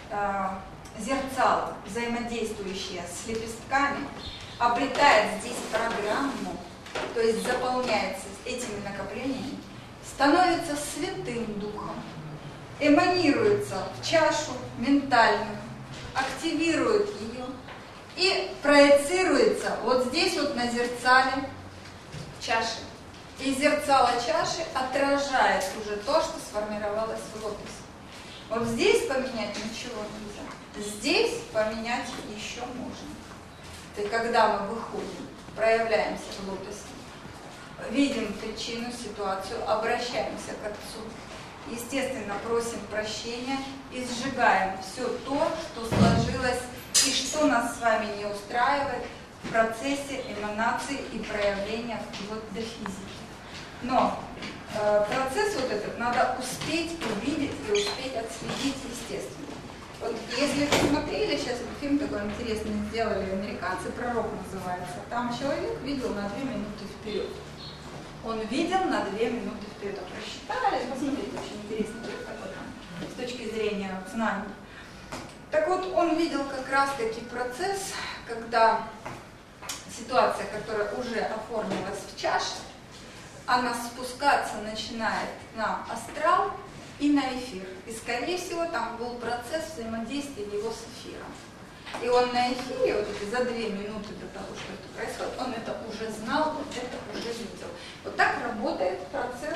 зерцало, взаимодействующее с лепестками, обретает здесь программу, то есть заполняется этими накоплениями, становится святым духом, эманируется в чашу ментальную, активирует ее и проецируется вот здесь вот на зерцале чаши. И зерцало чаши отражает уже то, что сформировалось в лотосе. Вот здесь поменять ничего нельзя. Здесь поменять еще можно. И когда мы выходим, проявляемся в лотосе, видим причину, ситуацию, обращаемся к Отцу, естественно, просим прощения и сжигаем все то, что сложилось и что нас с вами не устраивает в процессе эманации и проявления вплоть до физики. Но процесс вот этот надо успеть увидеть и успеть отследить естественно. Вот если вы смотрели, сейчас этот фильм такой интересный сделали американцы, «Пророк» называется. Там человек видел на 2 минуты вперед. Он видел на 2 минуты вперед. Просчитали, посмотрите, очень интересный фильм такой там, с точки зрения знаний. Так вот, он видел как раз-таки процесс, когда ситуация, которая уже оформилась в чаше, она спускаться начинает на астрал и на эфир. И, скорее всего, там был процесс взаимодействия его с эфиром. И он на эфире, вот эти за 2 минуты до того, что это происходит, он это уже знал, он это уже видел. Вот так работает процесс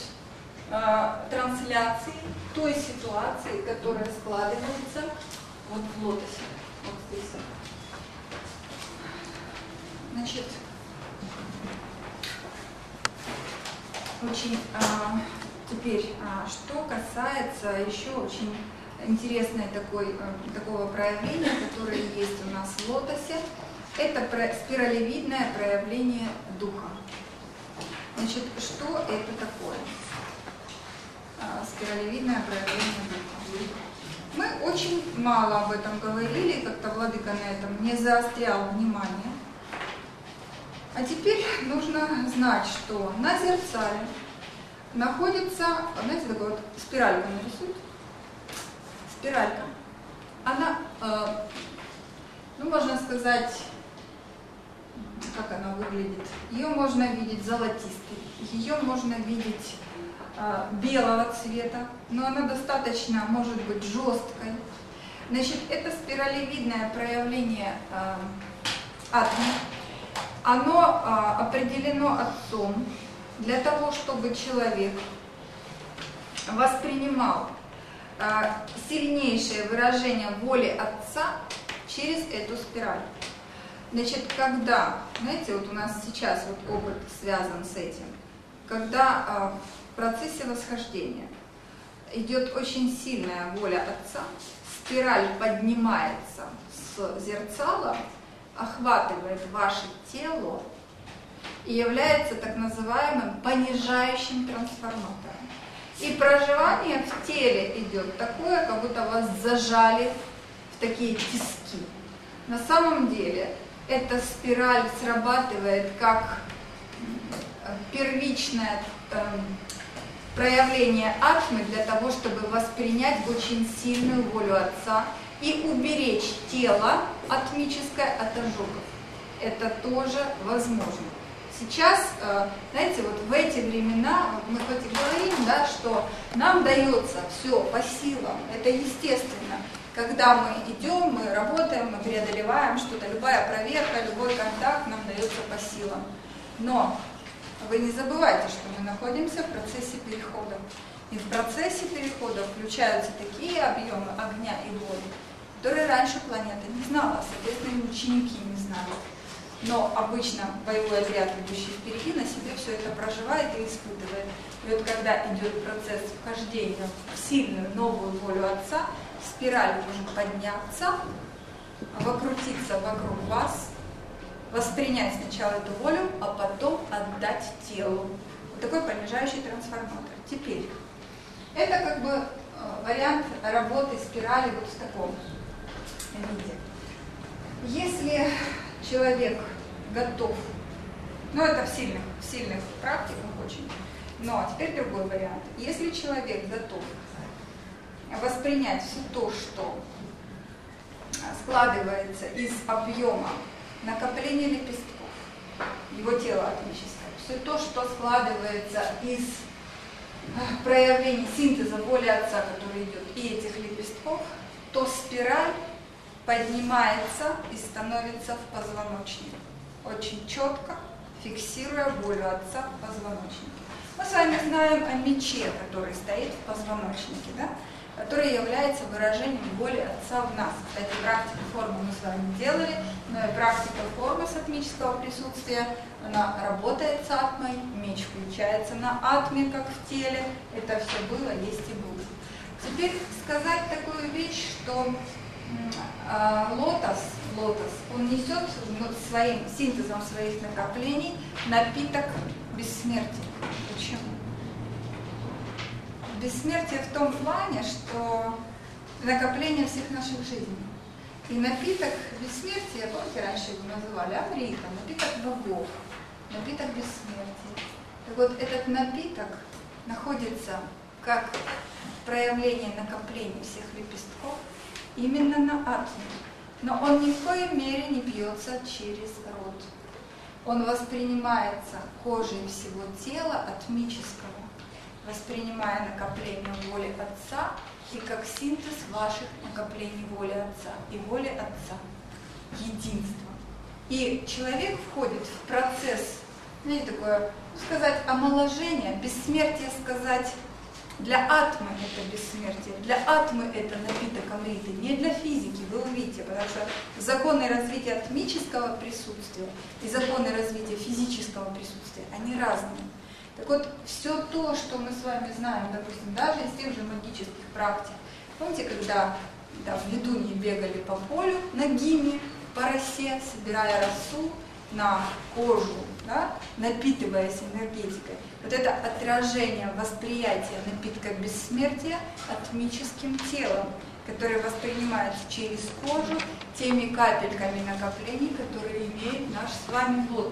трансляции той ситуации, которая складывается вот в лотосе. Вот здесь. Значит, очень теперь, что касается еще очень интересного такого проявления, которое есть у нас в лотосе, это спиралевидное проявление духа. Значит, что это такое? Спиралевидное проявление духа. Мы очень мало об этом говорили, как-то владыка на этом не заострял внимание. А теперь нужно знать, что на зерцале находится, знаете, такая вот спиралька нарисует. Спиралька. Она, ну, можно сказать, как она выглядит. Ее можно видеть золотистой, ее можно видеть белого цвета, но она достаточно может быть жесткой. Значит, это спиралевидное проявление атома. Оно определено Отцом для того, чтобы человек воспринимал сильнейшее выражение воли Отца через эту спираль. Значит, когда, знаете, вот у нас сейчас вот опыт связан с этим, когда в процессе восхождения идет очень сильная воля Отца, спираль поднимается с зерцала, охватывает ваше тело и является так называемым понижающим трансформатором. И проживание в теле идет такое, как будто вас зажали в такие тиски. На самом деле эта спираль срабатывает как первичное проявление атмы для того, чтобы воспринять очень сильную волю Отца и уберечь тело атмическое от ожогов. Это тоже возможно. Сейчас, знаете, вот в эти времена, мы хоть и говорим, да, что нам дается все по силам, это естественно. Когда мы идем, мы работаем, мы преодолеваем что-то, любая проверка, любой контакт нам дается по силам. Но вы не забывайте, что мы находимся в процессе перехода. И в процессе перехода включаются такие объемы огня и воды, которые раньше планета не знала, соответственно, и ученики не знали. Но обычно боевой отряд, идущий впереди, на себе все это проживает и испытывает. И вот когда идет процесс вхождения в сильную новую волю Отца, спираль может подняться, вокрутиться вокруг вас, воспринять сначала эту волю, а потом отдать телу. Вот такой понижающий трансформатор. Теперь, это как бы вариант работы спирали вот в таком виде. Если человек готов, ну это в сильных практиках очень, но теперь другой вариант. Если человек готов воспринять все то, что складывается из объема накопления лепестков, его тело атмическое, все то, что складывается из проявлений синтеза воли Отца, который идет, и этих лепестков, то спираль поднимается и становится в позвоночник, очень четко фиксируя волю Отца в позвоночнике. Мы с вами знаем о мече, который стоит в позвоночнике, да? Который является выражением воли Отца в нас. Кстати, практику формы мы с вами делали, но и практика формы с атмического присутствия, она работает с атмой, меч включается на атме, как в теле. Это все было, есть и будет. Теперь сказать такую вещь, что лотос, он несет своим синтезом своих накоплений напиток бессмертия. Почему? Бессмертие в том плане, что накопление всех наших жизней. И напиток бессмертия, помните, раньше его называли амрита, напиток богов, напиток бессмертия. Так вот, этот напиток находится как проявление накопления всех лепестков именно на атме. Но он ни в коей мере не пьется через рот. Он воспринимается кожей всего тела атмического, воспринимая накопление воли Отца и как синтез ваших накоплений воли Отца и воли Отца. Единство. И человек входит в процесс, знаете, такое, сказать, омоложение, бессмертие сказать. Для атмы это бессмертие, для атмы это напиток амриты, не для физики, вы увидите, потому что законы развития атмического присутствия и законы развития физического присутствия, они разные. Так вот, все то, что мы с вами знаем, допустим, даже из тех же магических практик, помните, когда в ведуньи бегали по полю нагими, по росе, собирая росу на кожу, да, напитываясь энергетикой. Вот это отражение восприятия напитка бессмертия атмическим телом, которое воспринимается через кожу теми капельками накоплений, которые имеет наш с вами лотос.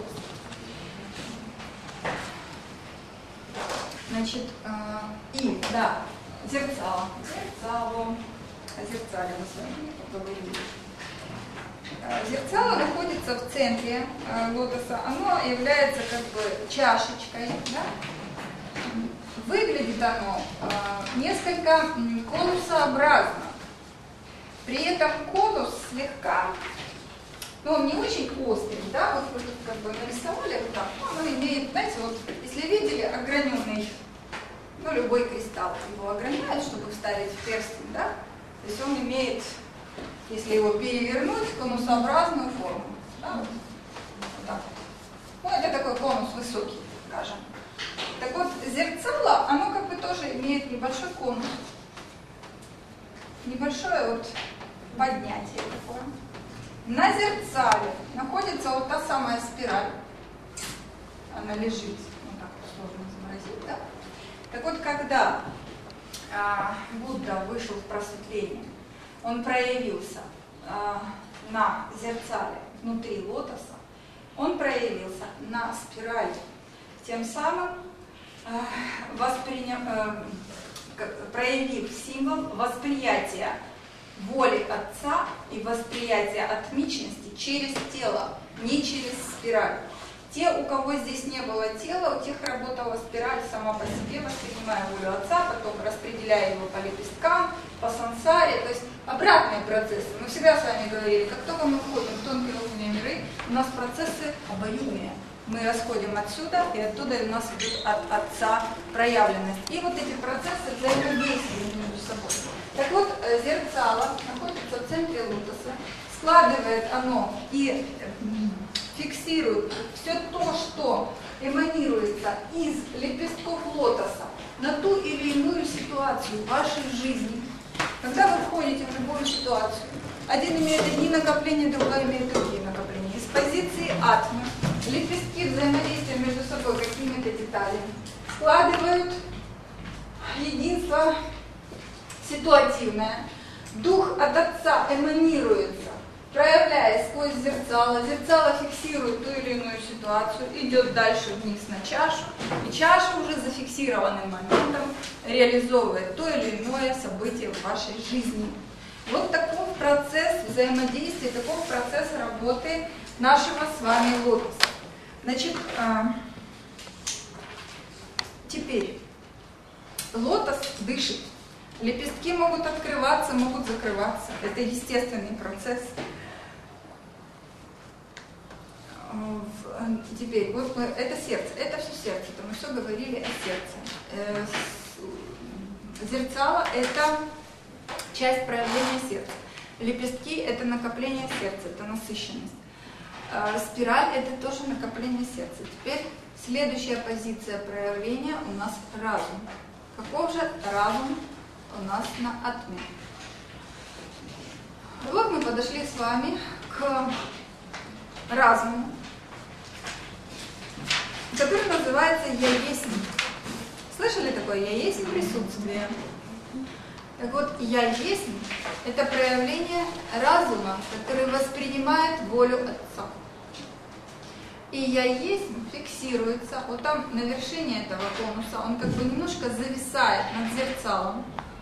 Значит, и, да, зерцало. О зерцале мы с вами поговорили. зерцало находится в центре лотоса, оно является как бы чашечкой, да? Выглядит оно несколько конусообразно. При этом конус слегка, но он не очень острый, да, вот вы тут как бы нарисовали вот так, оно имеет, знаете, вот если видели ограненный, ну любой кристалл, его ограняют, чтобы вставить в перстень, да, то есть он имеет, если его перевернуть, конусообразную форму, да, вот так. Ну это такой конус высокий, скажем. Так вот, зерцало, оно как бы тоже имеет небольшой конус, небольшое вот поднятие такое. На зерцале находится вот та самая спираль, она лежит, ну так сложно изобразить, да? Так вот, когда Будда вышел в просветление, он проявился на зерцале внутри лотоса, он проявился на спирали, тем самым проявив символ восприятия воли Отца и восприятия атмичности через тело, не через спираль. Те, у кого здесь не было тела, у тех работала спираль сама по себе, воспринимая волю Отца, потом распределяя его по лепесткам, по сансаре, то есть обратные процессы. Мы всегда с вами говорили, как только мы входим в тонкие огненные миры, у нас процессы обоюдные. Мы расходим отсюда, и оттуда у нас идет от Отца проявленность. И вот эти процессы взаимодействуют между собой. Так вот, зерцало находится в центре лотоса, складывает оно и фиксирует все то, что эманируется из лепестков лотоса на ту или иную ситуацию в вашей жизни. Когда вы входите в любую ситуацию, один имеет одни накопления, другой имеет другие накопления. Из позиции атмы лепестки взаимодействия между собой какими-то деталями складывают единство ситуативное. Дух от Отца эманируется, проявляясь сквозь зерцало. Зерцало фиксирует ту или иную ситуацию, идет дальше вниз на чашу, и чаша уже зафиксированным моментом реализовывает то или иное событие в вашей жизни. Вот такой процесс взаимодействия, такой процесс работы нашего с вами лотоса. Значит, теперь лотос дышит. Лепестки могут открываться, могут закрываться. Это естественный процесс. Теперь, вот это сердце, это все сердце, это мы все говорили о сердце. Зерцало – это часть проявления сердца. Лепестки – это накопление сердца, это насыщенность. Спираль – это тоже накопление сердца. Теперь следующая позиция проявления у нас разум. Каков же разум у нас на атме? Вот мы подошли с вами к разуму, который называется «Я есть». Слышали такое «Я есть» присутствие? Так вот, «Я есть» – это проявление разума, который воспринимает волю Отца. И «Я есть» фиксируется, вот там на вершине этого конуса, он как бы немножко зависает над зерцалом.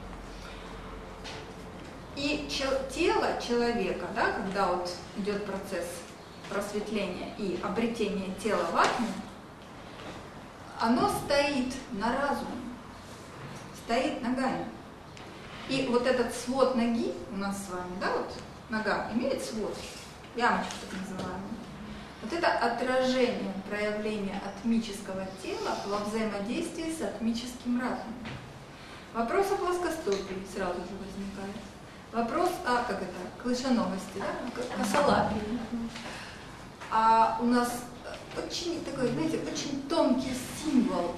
И тело человека, да, когда вот идет процесс просветления и обретения тела в атме, оно стоит на разуме, стоит ногами. И вот этот свод ноги у нас с вами, да, вот нога имеет свод, ямочку так называемую. Вот это отражение проявления атмического тела во взаимодействии с атмическим разумом. Вопрос о плоскостопии сразу же возникает. Вопрос о, колышоногости, да, косолапии. А у нас очень такой, знаете, очень тонкий символ.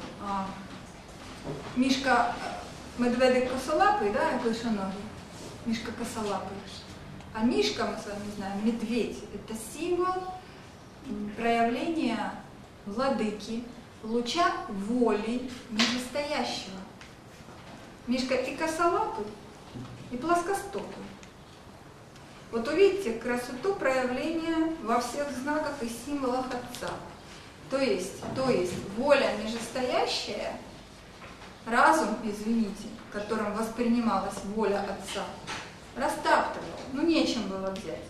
Мишка медведик косолапый, да, и колышоногий. Мишка косолапый. А мишка, мы с вами знаем, медведь, это символ проявления владыки, луча воли нижестоящего. Мишка и косолапый, и плоскостопый. Вот увидите красоту проявления во всех знаках и символах Отца. То есть воля нижестоящая, разум, извините, которым воспринималась воля Отца, растаптывал, нечем было взять.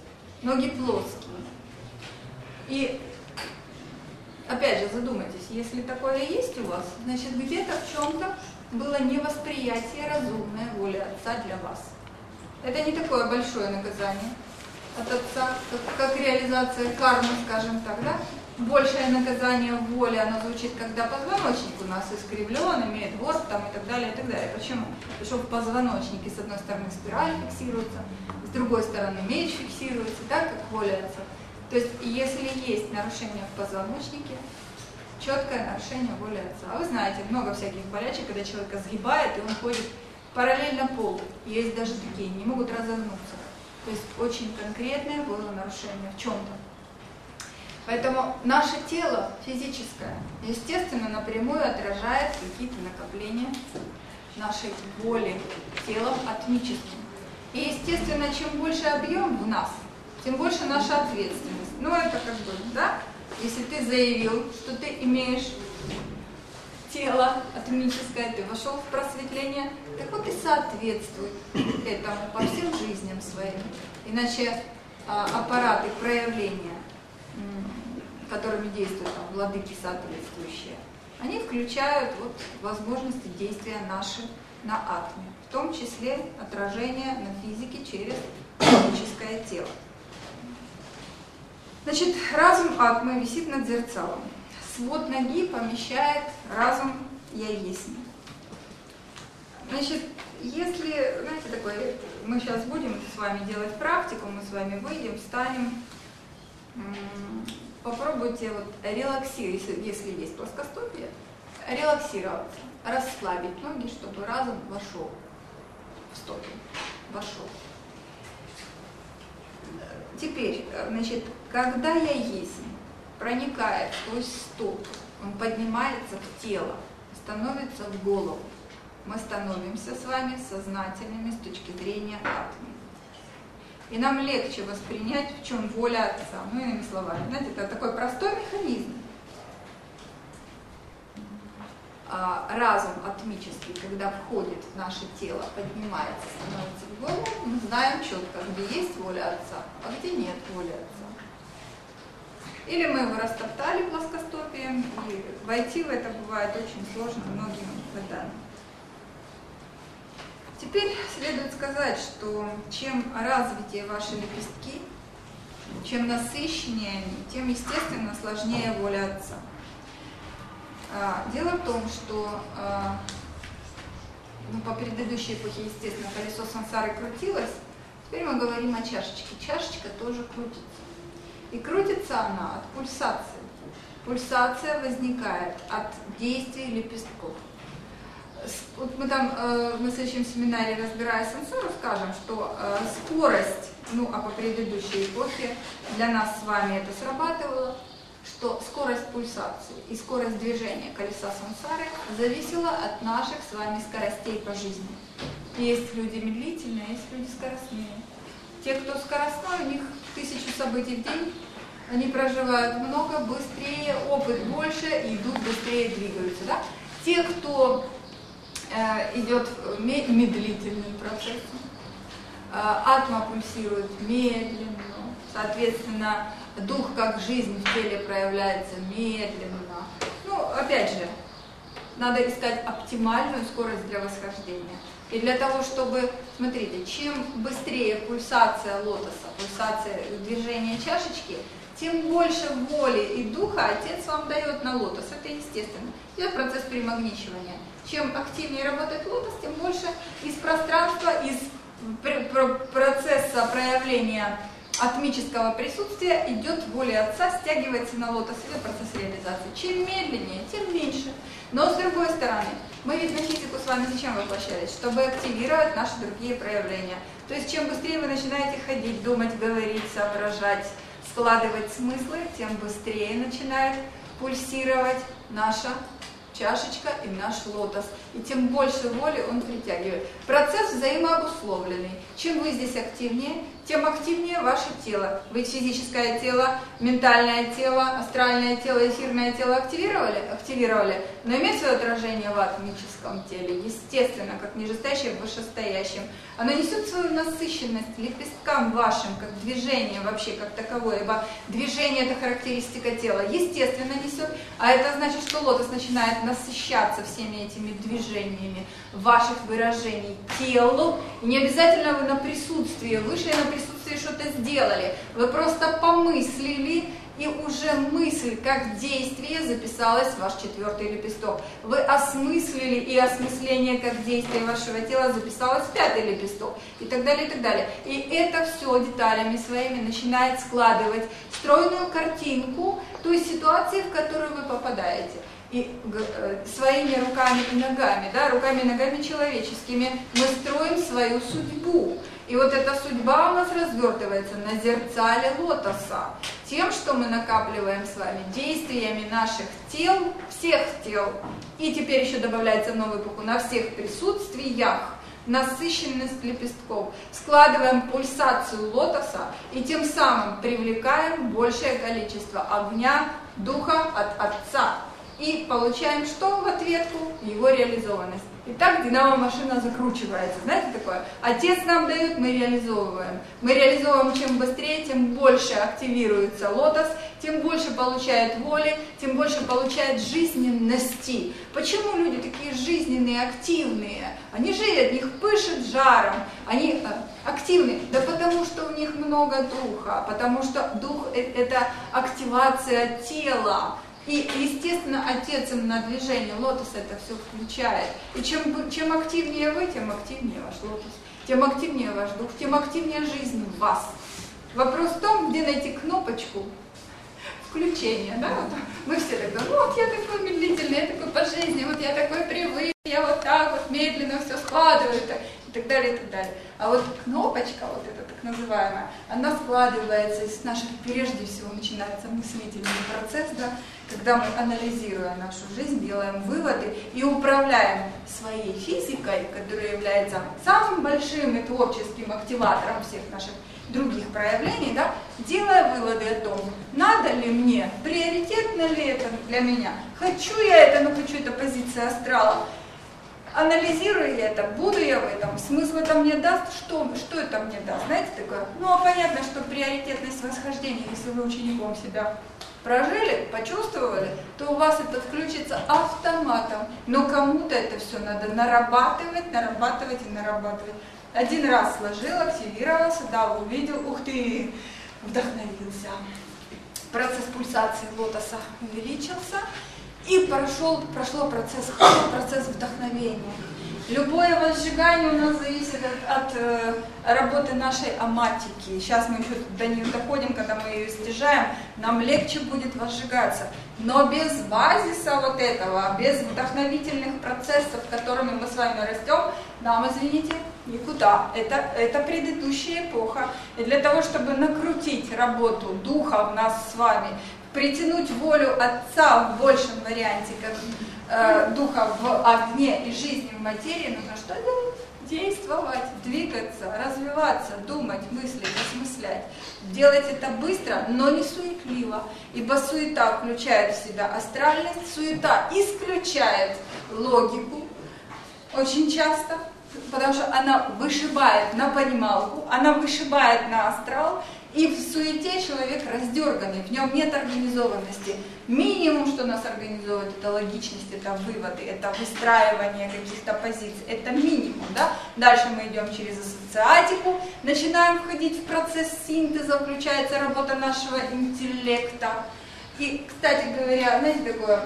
ноги плоские. И опять же задумайтесь, если такое есть у вас, значит где-то в чем-то было невосприятие разумной воли Отца для вас. Это не такое большое наказание от Отца, как реализация кармы, скажем так, да? Большее наказание воли, оно звучит, когда позвоночник у нас искривлен, имеет горб там, и так далее, и так далее. Почему? Потому что в позвоночнике с одной стороны спираль фиксируется, с другой стороны меч фиксируется, так как воля Отца. То есть, если есть нарушение в позвоночнике, четкое нарушение воли Отца. А вы знаете, много всяких болячек, когда человека сгибает, и он ходит параллельно полу. Есть даже такие, не могут разогнуться. То есть, очень конкретное было нарушение в чем-то. Поэтому наше тело физическое, естественно, напрямую отражает какие-то накопления нашей воли телом атмическим. И, естественно, чем больше объем в нас, тем больше наша ответственность. Ну, это как бы, да? Если ты заявил, что ты имеешь тело атмическое, ты вошел в просветление, так вот и соответствуй этому по всем жизням своим. Иначе аппараты проявления, которыми действуют там, владыки соответствующие, они включают вот, возможности действия наши на атме, в том числе отражение на физике через физическое тело. Значит, разум атмы висит над зерцалом. Свод ноги помещает разум я есть. Значит, если, знаете, такое, мы сейчас будем с вами делать практику, мы с вами выйдем, встанем, попробуйте вот релаксировать, если есть плоскостопие, релаксироваться, расслабить ноги, чтобы разум вошел в стопы, вошел. Теперь, значит, когда я есть, проникает сквозь стопы, он поднимается в тело, становится в голову. Мы становимся с вами сознательными с точки зрения атмы. И нам легче воспринять, в чем воля Отца. Ну, иными словами, знаете, это такой простой механизм. Разум атмический, когда входит в наше тело, поднимается, становится в голову, мы знаем четко, где есть воля Отца, а где нет воли Отца. Или мы его растоптали плоскостопием, и войти в это бывает очень сложно многим годами. Теперь следует сказать, что чем развитее ваши лепестки, чем насыщеннее они, тем, естественно, сложнее воля Отца. Дело в том, что по предыдущей эпохе, естественно, колесо сансары крутилось, теперь мы говорим о чашечке. Чашечка тоже крутится. И крутится она от пульсации. Пульсация возникает от действия лепестков. Вот мы там на следующем семинаре, разбирая сансару, скажем, что скорость, а по предыдущей эпохе для нас с вами это срабатывало, что скорость пульсации и скорость движения колеса сансары зависела от наших с вами скоростей по жизни. Есть люди медлительные, есть люди скоростные. Те, кто скоростной, у них 1000 событий в день, они проживают много, быстрее, опыт больше, идут быстрее, двигаются. Да? Те, кто идет медлительным процессом, атма пульсирует медленно, соответственно, дух как жизнь в теле проявляется медленно. Опять же, надо искать оптимальную скорость для восхождения. И для того, чтобы, смотрите, чем быстрее пульсация лотоса, пульсация движения чашечки, тем больше воли и духа Отец вам дает на лотос. Это естественно. Идет процесс примагничивания. Чем активнее работает лотос, тем больше из пространства, из процесса проявления атмического присутствия идет воля Отца, стягивается на лотос, идет процесс реализации. Чем медленнее, тем меньше. Но с другой стороны, мы ведь на физику с вами зачем воплощались? Чтобы активировать наши другие проявления. То есть чем быстрее вы начинаете ходить, думать, говорить, соображать, складывать смыслы, тем быстрее начинает пульсировать наша чашечка и наш лотос. И тем больше воли он притягивает. Процесс взаимообусловленный. Чем вы здесь активнее, тем активнее ваше тело. Вы физическое тело, ментальное тело, астральное тело, эфирное тело активировали, но имеет свое отражение в атмическом теле, естественно, как нижестоящее в вышестоящем. Оно несет свою насыщенность лепесткам вашим, как движение вообще, как таковое, ибо движение – это характеристика тела, естественно несет, а это значит, что лотос начинает насыщаться всеми этими движениями ваших выражений телу. И не обязательно вы на присутствии, вышли на присутствии, что-то сделали, вы просто помыслили, и уже мысль как действие записалась в ваш 4-й лепесток. Вы осмыслили, и осмысление как действие вашего тела записалось в 5-й лепесток. И так далее, и так далее. И это все деталями своими начинает складывать стройную картинку той ситуации, в которую вы попадаете. И своими руками и ногами, да, руками и ногами человеческими мы строим свою судьбу. И вот эта судьба у нас развертывается на зерцале лотоса. Тем, что мы накапливаем с вами действиями наших тел, всех тел. И теперь еще добавляется в новую эпоху на всех присутствиях насыщенность лепестков. Складываем пульсацию лотоса и тем самым привлекаем большее количество огня, духа от Отца. И получаем что в ответку? Его реализованность. И так динамо-машина закручивается. Знаете такое? Отец нам дает, мы реализовываем. Мы реализовываем чем быстрее, тем больше активируется лотос, тем больше получает воли, тем больше получает жизненности. Почему люди такие жизненные, активные? Они же от них пышет жаром, они активны. Да потому что у них много духа, потому что дух – это активация тела. И, естественно, Отец им на движение лотоса это все включает. И чем активнее вы, тем активнее ваш лотос, тем активнее ваш дух, тем активнее жизнь в вас. Вопрос в том, где найти кнопочку включения. Да? Вот мы все так говорим, ну вот я такой медлительный, я такой по жизни, вот я такой привык, я вот так вот медленно все складываю и так далее, и так далее. А вот кнопочка, вот эта так называемая, она складывается из наших, прежде всего, начинается мыслительный процесс, да, когда мы, анализируя нашу жизнь, делаем выводы и управляем своей физикой, которая является самым большим и творческим активатором всех наших других проявлений, да, делая выводы о том, надо ли мне, приоритетно ли это для меня, хочу я это, но хочу это позиция астрала, анализирую я это, буду я в этом, смысл это мне даст, что это мне даст, знаете, такое, ну а понятно, что приоритетность восхождения, если вы учеником себя прожили, почувствовали, то у вас это включится автоматом, но кому-то это все надо нарабатывать, нарабатывать и нарабатывать. Один раз сложил, активировался, да, увидел, ух ты, вдохновился. Процесс пульсации лотоса увеличился, и прошел процесс вдохновения. Любое возжигание у нас зависит от работы нашей аматики. Сейчас мы еще до нее доходим, когда мы ее стяжаем, нам легче будет возжигаться. Но без базиса вот этого, без вдохновительных процессов, которыми мы с вами растем, нам, извините, никуда. Это предыдущая эпоха. И для того, чтобы накрутить работу духа в нас с вами, притянуть волю Отца в большем варианте, как духа в огне и жизни в материи, нужно что делать? Действовать, двигаться, развиваться, думать, мыслить, осмыслять. Делать это быстро, но не суетливо, ибо суета включает в себя астральность, суета исключает логику очень часто, потому что она вышибает на понималку, она вышибает на астрал, и в суете человек раздерганный, в нем нет организованности. Минимум, что нас организовывает, это логичность, это выводы, это выстраивание каких-то позиций, это минимум. Да? Дальше мы идем через ассоциатику, начинаем входить в процесс синтеза, включается работа нашего интеллекта. И, кстати говоря, знаете, такое,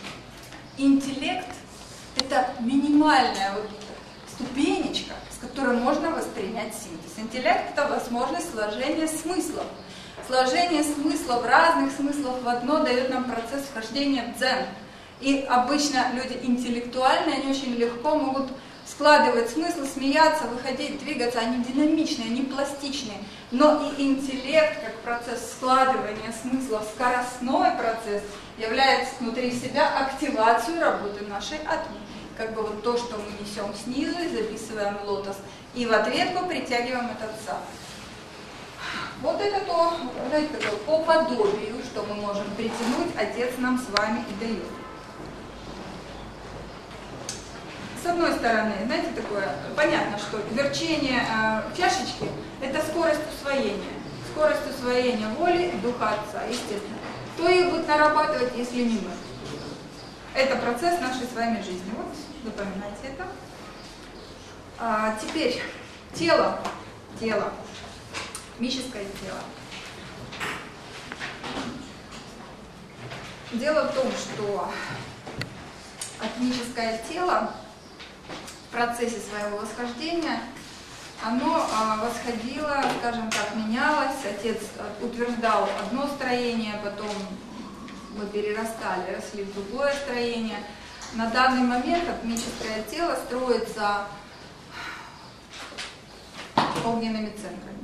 интеллект – это минимальная вот ступенечка, с которой можно воспринять синтез. Интеллект – это возможность сложения смыслов. Сложение смыслов, разных смыслов в одно дает нам процесс вхождения в дзен. И обычно люди интеллектуальные, они очень легко могут складывать смысл, смеяться, выходить, двигаться, они динамичные, они пластичные. Но и интеллект, как процесс складывания смысла, скоростной процесс, является внутри себя активацией работы нашей атмы. Как бы вот то, что мы несем снизу и записываем в лотос, и в ответку притягиваем этот сад. Вот это то, знаете, такое по подобию, что мы можем притянуть, Отец нам с вами и дает. С одной стороны, знаете, такое, понятно, что верчение чашечки – это скорость усвоения воли Духа Отца, естественно. Кто ее будет нарабатывать, если не мы? Это процесс нашей с вами жизни. Вот, запоминайте это. Теперь тело, мическое тело. Дело в том, что атмическое тело в процессе своего восхождения, оно восходило, скажем так, менялось. Отец утверждал одно строение, потом мы перерастали, росли в другое строение. На данный момент атмическое тело строится огненными центрами.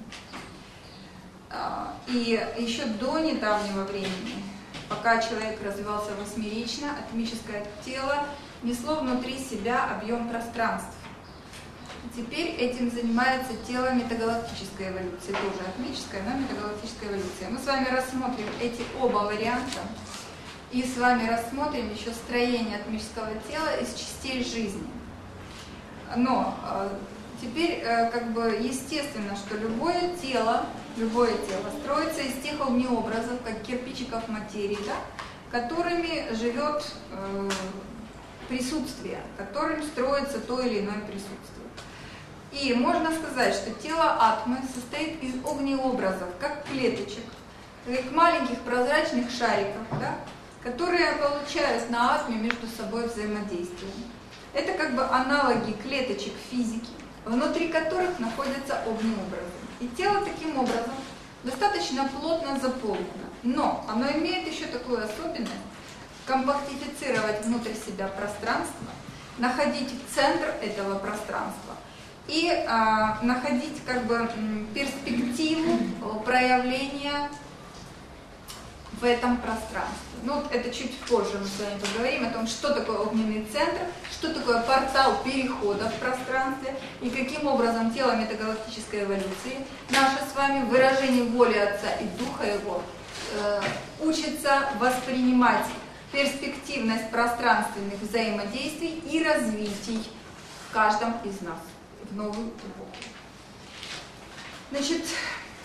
И еще до недавнего времени, пока человек развивался восьмерично, атмическое тело несло внутри себя объем пространств. Теперь этим занимается тело метагалактической эволюции, тоже атмическая, но метагалактическая эволюция. Мы с вами рассмотрим эти оба варианта и с вами рассмотрим еще строение атмического тела из частей жизни. Но теперь как бы естественно, что любое тело строится из тех огнеобразов, как кирпичиков материи, да, которыми живет присутствие, которым строится то или иное присутствие. И можно сказать, что тело атмы состоит из огнеобразов, как клеточек, как маленьких прозрачных шариков, да, которые получают на атме между собой взаимодействие. Это как бы аналоги клеточек физики, внутри которых находятся огнеобразы. И тело таким образом достаточно плотно заполнено, но оно имеет еще такую особенность компактифицировать внутрь себя пространство, находить центр этого пространства и находить как бы перспективу проявления в этом пространстве. Ну, вот это чуть позже мы с вами поговорим о том, что такое огненный центр, что такое портал перехода в пространстве и каким образом тело метагалактической эволюции, наше с вами выражение воли Отца и Духа Его, учится воспринимать перспективность пространственных взаимодействий и развитий в каждом из нас в новую эпоху. Значит,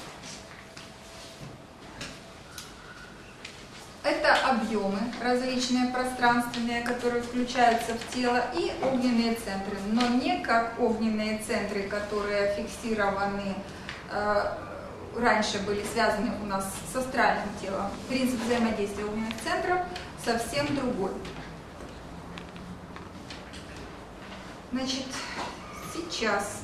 это объемы различные пространственные, которые включаются в тело, и огненные центры, но не как огненные центры, которые фиксированы, раньше были связаны у нас с астральным телом. Принцип взаимодействия огненных центров совсем другой. Значит, сейчас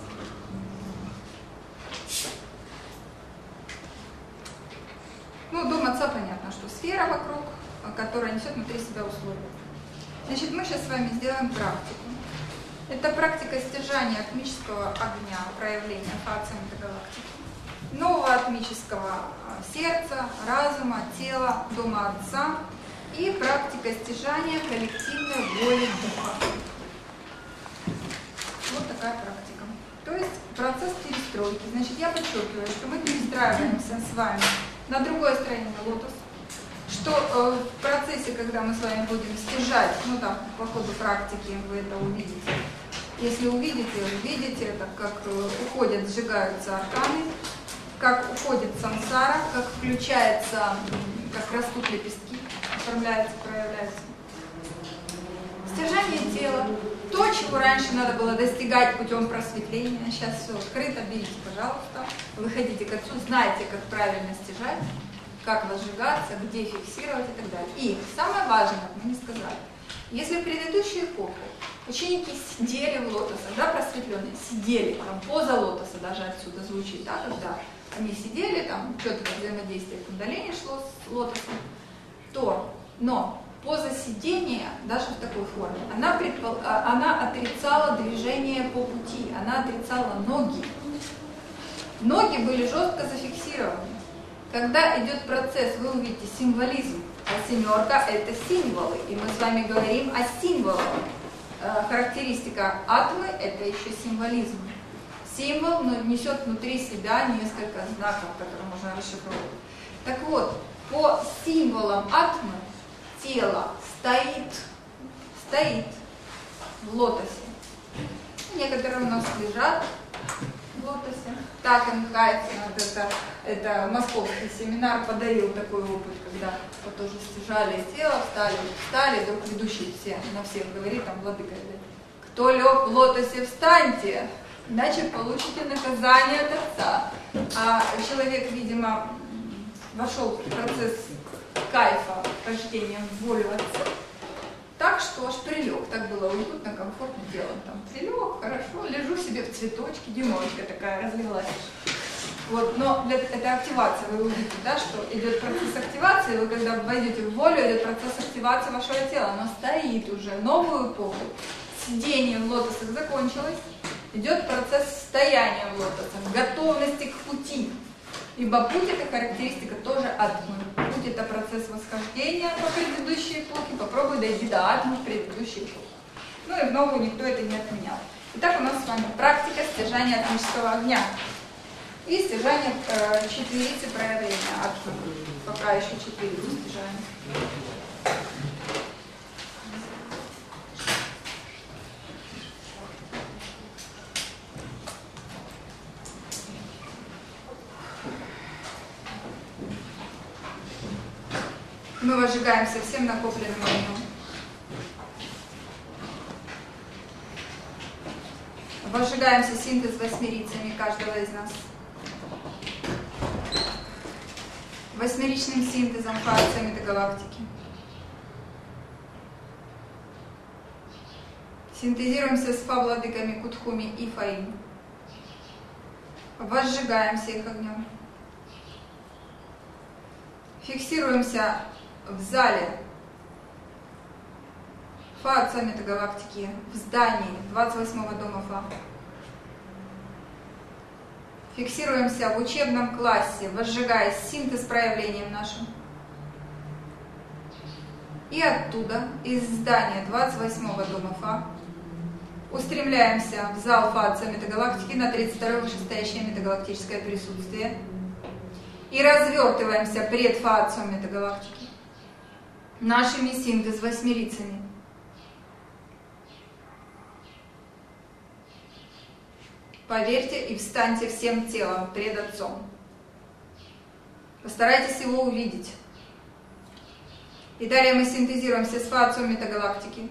Дом Отца, понятно, что сфера вокруг, которая несет внутри себя условия. Значит, мы сейчас с вами сделаем практику. Это практика стяжания атмического огня, проявления фации метагалактики, нового атмического сердца, разума, тела, Дома Отца и практика стяжания коллективной воли Духа. Вот такая практика. То есть процесс перестройки. Значит, я подчеркиваю, что мы перестраиваемся с вами на другое строение лотос, что в процессе, когда мы с вами будем стяжать, там по ходу практики вы это увидите. Если увидите, это как уходят, сжигаются арканы, как уходит сансара, как включается, как растут лепестки, оформляется, проявляется. Стяжание тела. То, чего раньше надо было достигать путем просветления, сейчас все открыто, берите, пожалуйста, выходите к Отцу, знаете, как правильно стяжать, как возжигаться, где фиксировать и так далее. И самое важное, мы не сказали, если в предыдущую эпоху ученики сидели в лотосах, да, просветленные, сидели, там, поза лотоса даже отсюда звучит, да, когда они сидели, там, четкое взаимодействие кундалини шло с лотосом, но поза сидения, даже в такой форме, она отрицала движение по пути, она отрицала ноги. Ноги были жестко зафиксированы. Когда идет процесс, вы увидите символизм, а семерка – это символы, и мы с вами говорим о символах. Характеристика атмы – это еще символизм. Символ несет внутри себя несколько знаков, которые можно расшифровать. Так вот, по символам атмы тело стоит в лотосе. Некоторые у нас лежат в лотосе. Так им Катя, это московский семинар подарил такой опыт, когда вот тоже стяжали тело, встали, вдруг ведущий все, на всех говорит, там владыка, кто лег в лотосе, встаньте, иначе получите наказание от Отца. А человек, видимо, вошел в процесс кайфа, рождения в волю Отца, так что аж прилег, так было уютно, комфортно делом, там прилег, хорошо, лежу себе в цветочке, дюймовочка такая разлилась. Вот, но это активация, вы увидите, да, что идет процесс активации, вы когда войдете в волю, идет процесс активации вашего тела, оно стоит уже, новую эпоху. Сидение в лотосах закончилось, идет процесс стояния в лотосах, готовности к пути. Ибо путь – это характеристика тоже атмы. Путь – это процесс восхождения по предыдущей эпохе. Попробуй дойти до атмы в предыдущей эпохе. Ну и в новую никто это не отменял. Итак, у нас с вами практика стяжания атмического огня. И стяжание четверицы проявления атмы. Пока еще четверицу стяжаем. Мы возжигаемся всем накопленным огнем. Возжигаемся синтез восьмерицами каждого из нас. Восьмеричным синтезом фазы метагалактики. Синтезируемся с фа-владыками Кутхуми и Фаим. Возжигаемся их огнем. Фиксируемся в зале Фа Отца Метагалактики, в здании 28-го дома Фа. Фиксируемся в учебном классе, возжигая синтез проявлением нашим. И оттуда, из здания 28-го дома Фа, устремляемся в зал Фа Отца Метагалактики на 32-е вышестоящее метагалактическое присутствие. И развертываемся пред Фа Отцом Метагалактики нашими синтез восьмерицами. Поверьте и встаньте всем телом пред Отцом. Постарайтесь его увидеть. И далее мы синтезируемся с Фа Отцом Метагалактики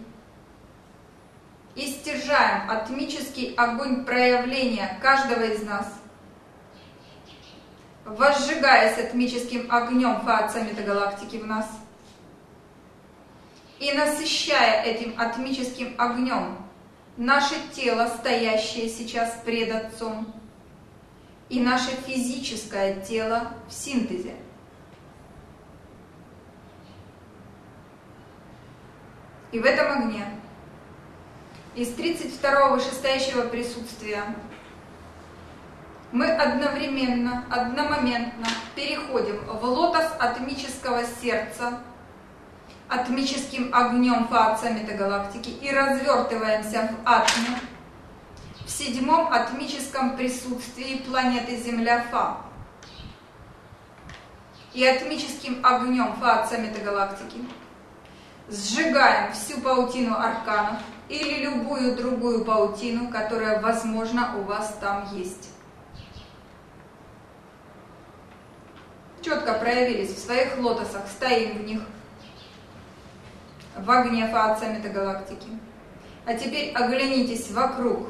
и стяжаем атмический огонь проявления каждого из нас, возжигаясь атмическим огнем Фа Отца Метагалактики в нас и насыщая этим атмическим огнем наше тело, стоящее сейчас пред Отцом, и наше физическое тело в синтезе. И в этом огне из 32-го вышестоящего присутствия мы одновременно, одномоментно переходим в лотос атмического сердца, атмическим огнем Фа Отца Метагалактики и развертываемся в атме, в 7-м атмическом присутствии планеты Земля Фа. И атмическим огнем Фа Отца Метагалактики сжигаем всю паутину арканов или любую другую паутину, которая, возможно, у вас там есть. Четко проявились в своих лотосах, стоим в них, в огне Фа Отца Метагалактики. А теперь оглянитесь вокруг.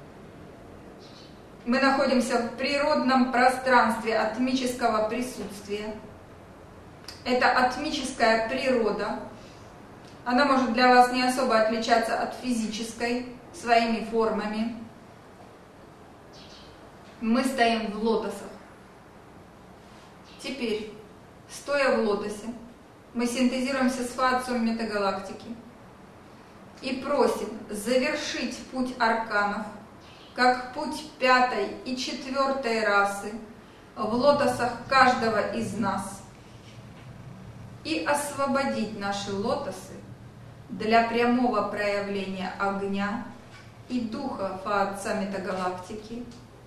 Мы находимся в природном пространстве атмического присутствия. Это атмическая природа. Она может для вас не особо отличаться от физической своими формами. Мы стоим в лотосах. Теперь, стоя в лотосе, мы синтезируемся с Фа-Отцом метагалактики и просим завершить путь арканов, как путь 5-й и 4-й расы в лотосах каждого из нас и освободить наши лотосы для прямого проявления огня и духа Фа-Отца метагалактики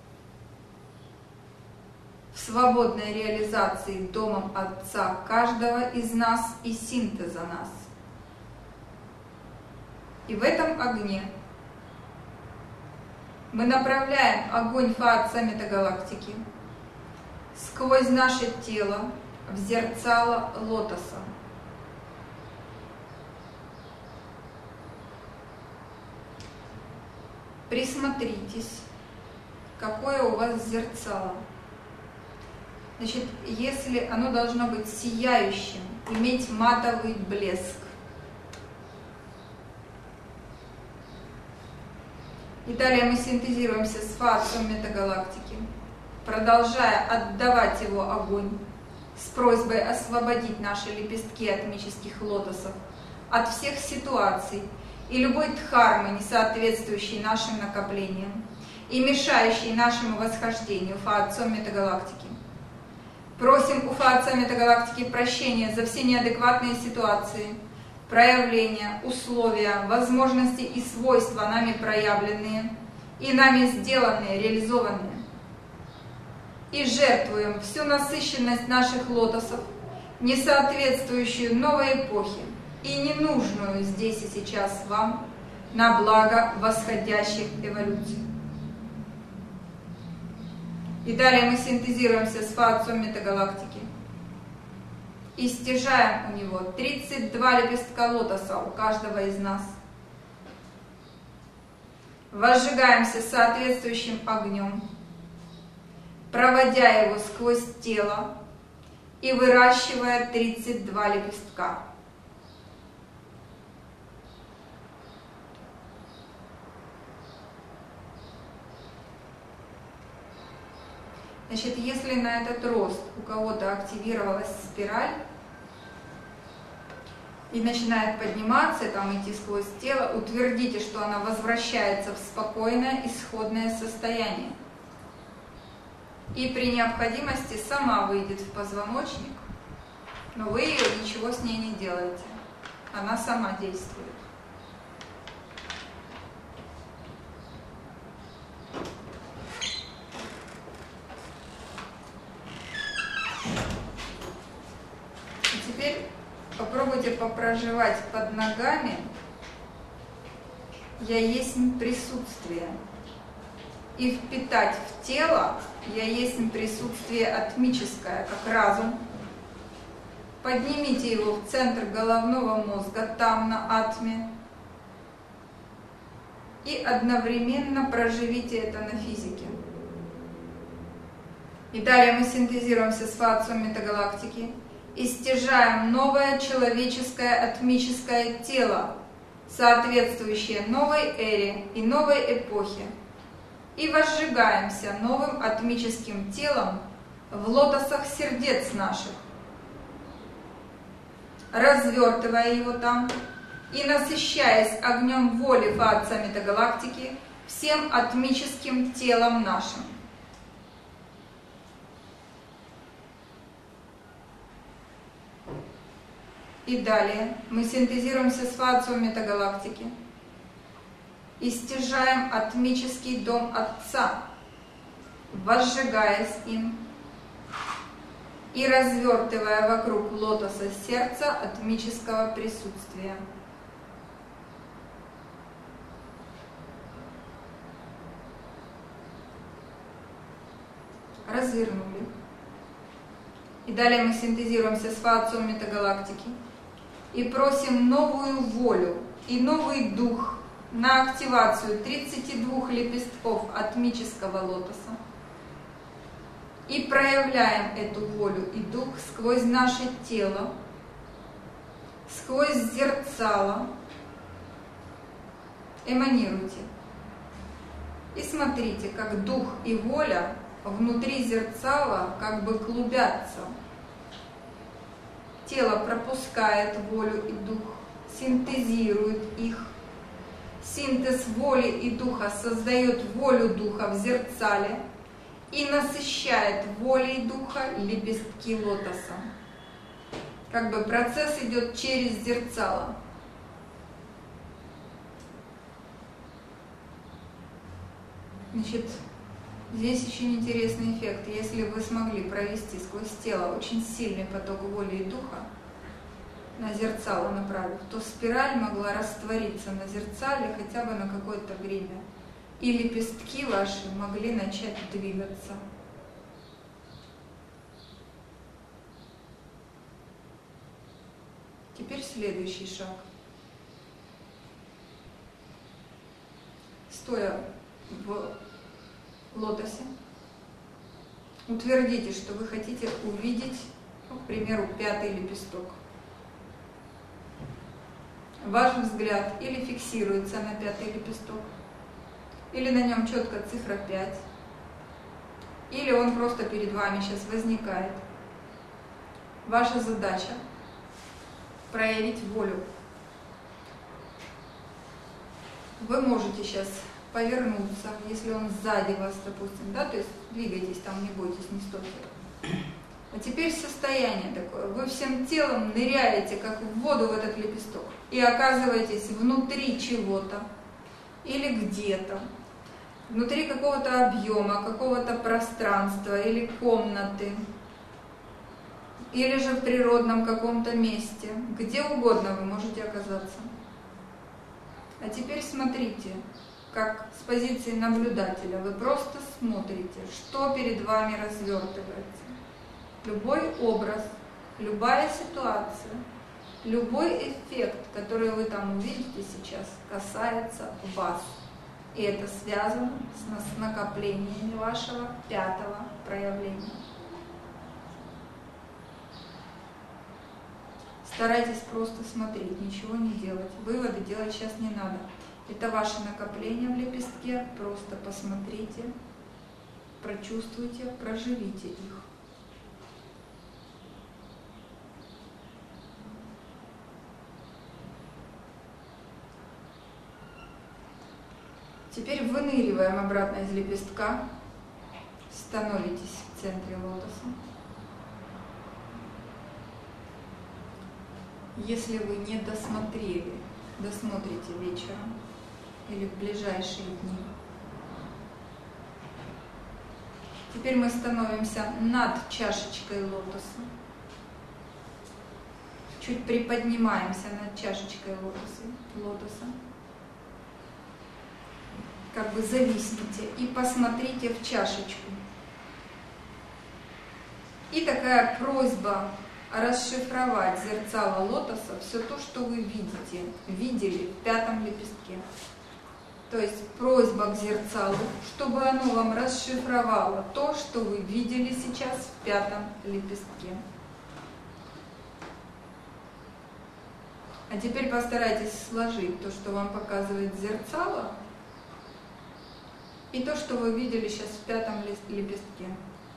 в свободной реализации Домом Отца каждого из нас и синтеза нас. И в этом огне мы направляем огонь Фа-Отца метагалактики сквозь наше тело в зерцало лотоса. Присмотритесь, какое у вас зерцало. Значит, если оно должно быть сияющим, иметь матовый блеск. И далее мы синтезируемся с Фа-Отцом метагалактики, продолжая отдавать его огонь с просьбой освободить наши лепестки атмических лотосов от всех ситуаций и любой дхармы, не соответствующей нашим накоплениям и мешающей нашему восхождению Фа-Отцом метагалактики. Просим у Фа-Отца метагалактики прощения за все неадекватные ситуации, проявления, условия, возможности и свойства, нами проявленные и нами сделанные, реализованные. И жертвуем всю насыщенность наших лотосов, не соответствующую новой эпохе и ненужную здесь и сейчас вам на благо восходящих эволюций. И далее мы синтезируемся с Фа-Отцом метагалактики и стяжаем у него 32 лепестка лотоса у каждого из нас. Возжигаемся соответствующим огнем, проводя его сквозь тело и выращивая 32 лепестка. Значит, если на этот рост у кого-то активировалась спираль и начинает подниматься, там идти сквозь тело, утвердите, что она возвращается в спокойное исходное состояние. И при необходимости сама выйдет в позвоночник, но вы ничего с ней не делаете. Она сама действует. Теперь попробуйте попроживать под ногами «Я есть присутствие» и впитать в тело «Я есть присутствие атмическое», как разум. Поднимите его в центр головного мозга, там на атме, и одновременно проживите это на физике. И далее мы синтезируемся с Фа-Отцом метагалактики и стяжаем новое человеческое атмическое тело, соответствующее новой эре и новой эпохе, и возжигаемся новым атмическим телом в лотосах сердец наших, развертывая его там и насыщаясь огнем воли Фа-Отца метагалактики всем атмическим телом нашим. И далее мы синтезируемся с Фа-Отцом метагалактики и стяжаем атмический дом Отца, возжигаясь им и развертывая вокруг лотоса сердца атмического присутствия. Развернули. И далее мы синтезируемся с Фа-Отцом метагалактики и просим новую волю и новый дух на активацию 32 лепестков атмического лотоса. И проявляем эту волю и дух сквозь наше тело, сквозь зерцало. Эманируйте. И смотрите, как дух и воля внутри зерцала как бы клубятся. тело пропускает волю и дух, синтезирует их. Синтез воли и духа создает волю духа в зерцале и насыщает волей духа лепестки лотоса. Как бы процесс идет через зерцало. Значит, здесь очень интересный эффект. Если вы смогли провести сквозь тело очень сильный поток воли и духа, на зерцало направив, то спираль могла раствориться на зерцале хотя бы на какое-то время. И лепестки ваши могли начать двигаться. Теперь следующий шаг. Стоя в лотосе, утвердите, что вы хотите увидеть, ну, к примеру, 5-й лепесток. Ваш взгляд или фиксируется на 5-й лепесток, или на нем четко цифра 5, или он просто перед вами сейчас возникает. Ваша задача — проявить волю. Вы можете сейчас повернуться, если он сзади вас, допустим, да, то есть двигайтесь там, не бойтесь, не стойте. А теперь состояние такое. Вы всем телом ныряете, как в воду, в этот лепесток, и оказываетесь внутри чего-то или где-то, внутри какого-то объема, какого-то пространства или комнаты, или же в природном каком-то месте, где угодно вы можете оказаться. А теперь смотрите, как с позиции наблюдателя вы просто смотрите, что перед вами развертывается. Любой образ, любая ситуация, любой эффект, который вы там увидите сейчас, касается вас. И это связано с накоплениями вашего 5-го проявления. Старайтесь просто смотреть, ничего не делать. Выводы делать сейчас не надо. Это ваши накопления в лепестке. Просто посмотрите, прочувствуйте, проживите их. Теперь выныриваем обратно из лепестка, становитесь в центре лотоса. Если вы не досмотрели, досмотрите вечером или в ближайшие дни. Теперь мы становимся над чашечкой лотоса. Чуть приподнимаемся над чашечкой лотоса. Как бы зависните и посмотрите в чашечку. И такая просьба расшифровать зерцало лотоса, все то, что вы видели в 5-м лепестке. То есть просьба к зерцалу, чтобы оно вам расшифровало то, что вы видели сейчас в 5-м лепестке. А теперь постарайтесь сложить то, что вам показывает зерцало, и то, что вы видели сейчас в 5-м лепестке.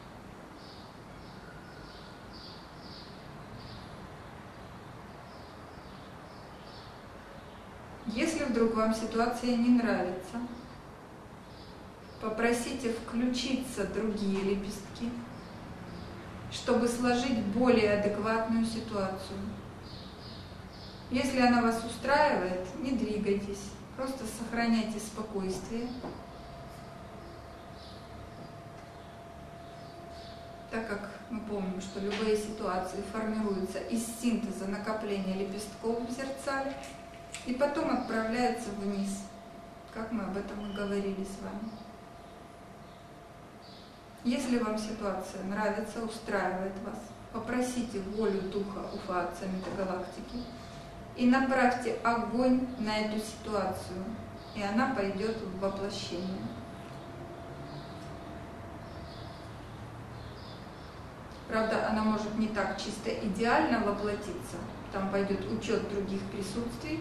Если вдруг вам ситуация не нравится, попросите включиться другие лепестки, чтобы сложить более адекватную ситуацию. Если она вас устраивает, не двигайтесь, просто сохраняйте спокойствие. Так как мы помним, что любые ситуации формируются из синтеза накопления лепестков в зерцале и потом отправляются вниз, как мы об этом и говорили с вами. Если вам ситуация нравится, устраивает вас, попросите волю духа Уфа Отца Метагалактики и направьте огонь на эту ситуацию, и она пойдет в воплощение. Правда, она может не так чисто идеально воплотиться, там пойдет учет других присутствий,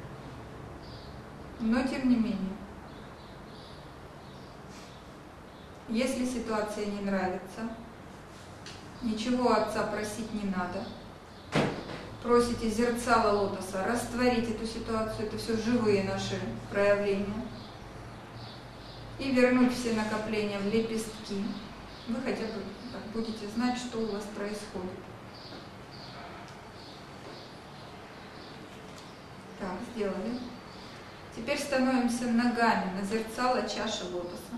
но тем не менее. Если ситуация не нравится, ничего Отца просить не надо. просите зерцало лотоса растворить эту ситуацию, это все живые наши проявления, и вернуть все накопления в лепестки, вы хотя бы будете знать, что у вас происходит. Так, сделали. Теперь становимся ногами на зерцало чаши лотоса.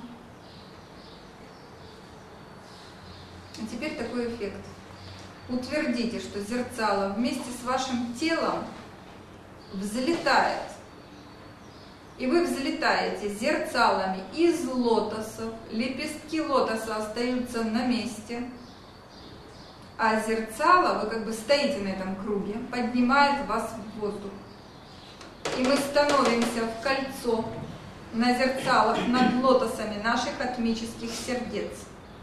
А теперь такой эффект. Утвердите, что зерцало вместе с вашим телом взлетает. И вы взлетаете зерцалами из лотосов. Лепестки лотоса остаются на месте. А зерцало, вы как бы стоите на этом круге, поднимает вас в воздух. И мы становимся в кольцо на зерцалах над лотосами наших атмических сердец.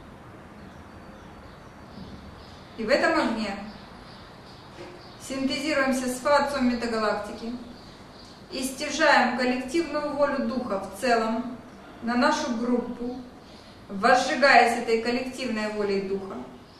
И в этом огне синтезируемся с фацией метагалактики и стяжаем коллективную волю Духа в целом на нашу группу, возжигаясь этой коллективной волей Духа.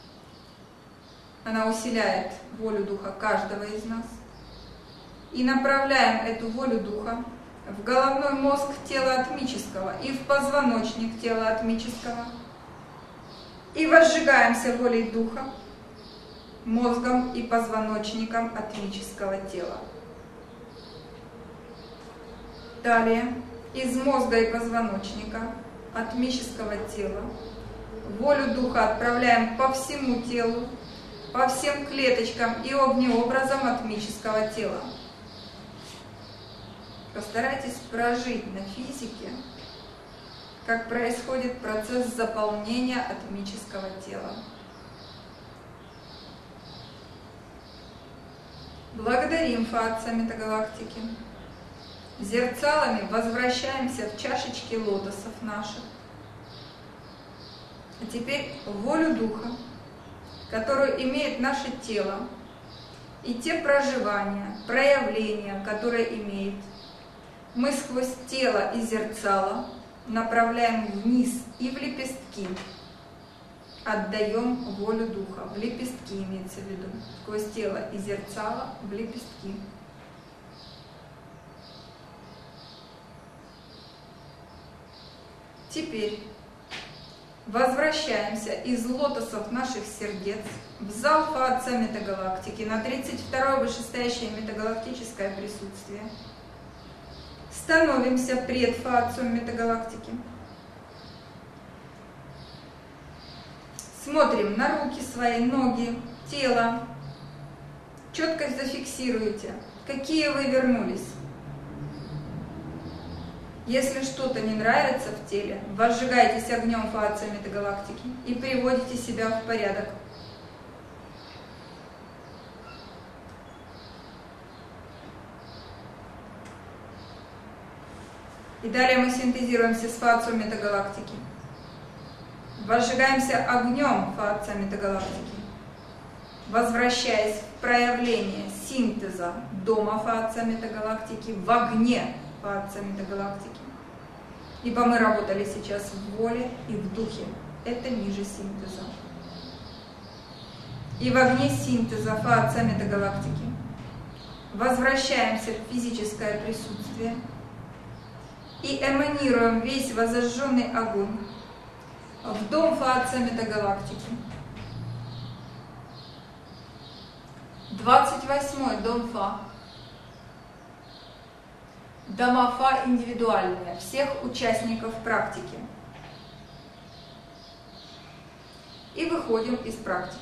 Она усиляет волю Духа каждого из нас. И направляем эту волю Духа в головной мозг тела атмического и в позвоночник тела атмического. И возжигаемся волей Духа мозгом и позвоночником атмического тела. Далее из мозга и позвоночника атмического тела волю Духа отправляем по всему телу, по всем клеточкам и огнеобразам атмического тела. Постарайтесь прожить на физике, как происходит процесс заполнения атмического тела. Благодарим фация метагалактики. Зерцалами возвращаемся в чашечки лотосов наших. А теперь волю Духа, которую имеет наше тело, и те проживания, проявления, которые имеет, мы сквозь тело и зерцало направляем вниз и в лепестки. Отдаем волю Духа. В лепестки имеется в виду. Сквозь тело и зерцало в лепестки. Теперь возвращаемся из лотосов наших сердец в зал фация метагалактики на 32-е вышестоящее метагалактическое присутствие. Становимся пред фацией метагалактики. Смотрим на руки свои, ноги, тело. Четко зафиксируйте, какие вы вернулись. Если что-то не нравится в теле, возжигайтесь огнем фации метагалактики и приводите себя в порядок. И далее мы синтезируемся с фацией метагалактики. Возжигаемся огнем фация метагалактики, возвращаясь в проявление синтеза дома фация метагалактики в огне фация метагалактики. Ибо мы работали сейчас в воле и в духе. Это ниже синтеза. И в огне синтеза фация метагалактики возвращаемся в физическое присутствие и эманируем весь возожженный огонь в дом фация метагалактики. 28-й дом Фа. Дома Фа индивидуальные, всех участников практики. И выходим из практики.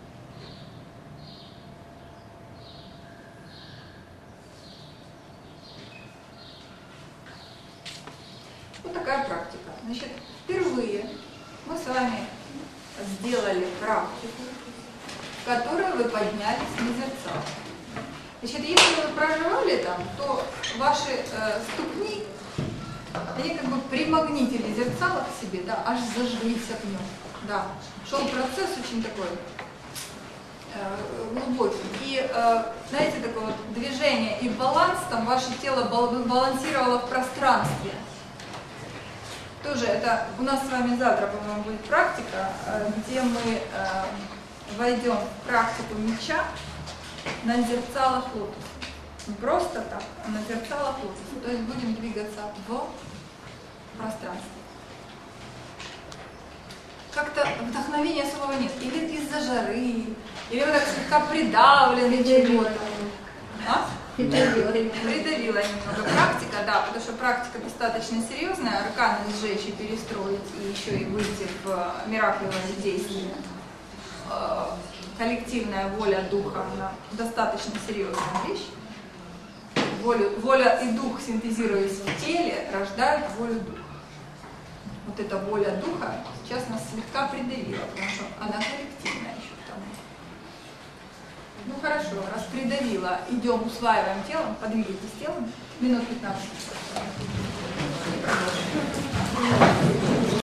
Вот такая практика. Значит, впервые мы с вами сделали практику, в которой вы поднялись на зерцало. Значит, если вы проживали там, то ваши ступни, они как бы примагнитили зерцало к себе, да, аж зажглись огнем. Да, шел процесс очень такой глубокий. И, знаете, такое вот движение и баланс, там ваше тело балансировало в пространстве. Тоже это у нас с вами завтра, по-моему, будет практика, где мы войдем в практику меча. на зерцалах лотоса. Не просто так, а на зерцалах лотоса. То есть будем двигаться в пространстве. Как-то вдохновения особого нет. Или из-за жары, или вы так слегка придавлены чего-то. А? Придавила немного практика, да, потому что практика достаточно серьезная, арканы сжечь и перестроить, и еще и выйти в мираклевое действие. Коллективная воля духа, она достаточно серьезная вещь. Воля и дух, синтезируясь в теле, рождают волю духа. Вот эта воля духа сейчас нас слегка придавила, потому что она коллективная еще к тому. Ну хорошо, раз придавила, идем, усваиваем телом, подвигайтесь телом, минут 15.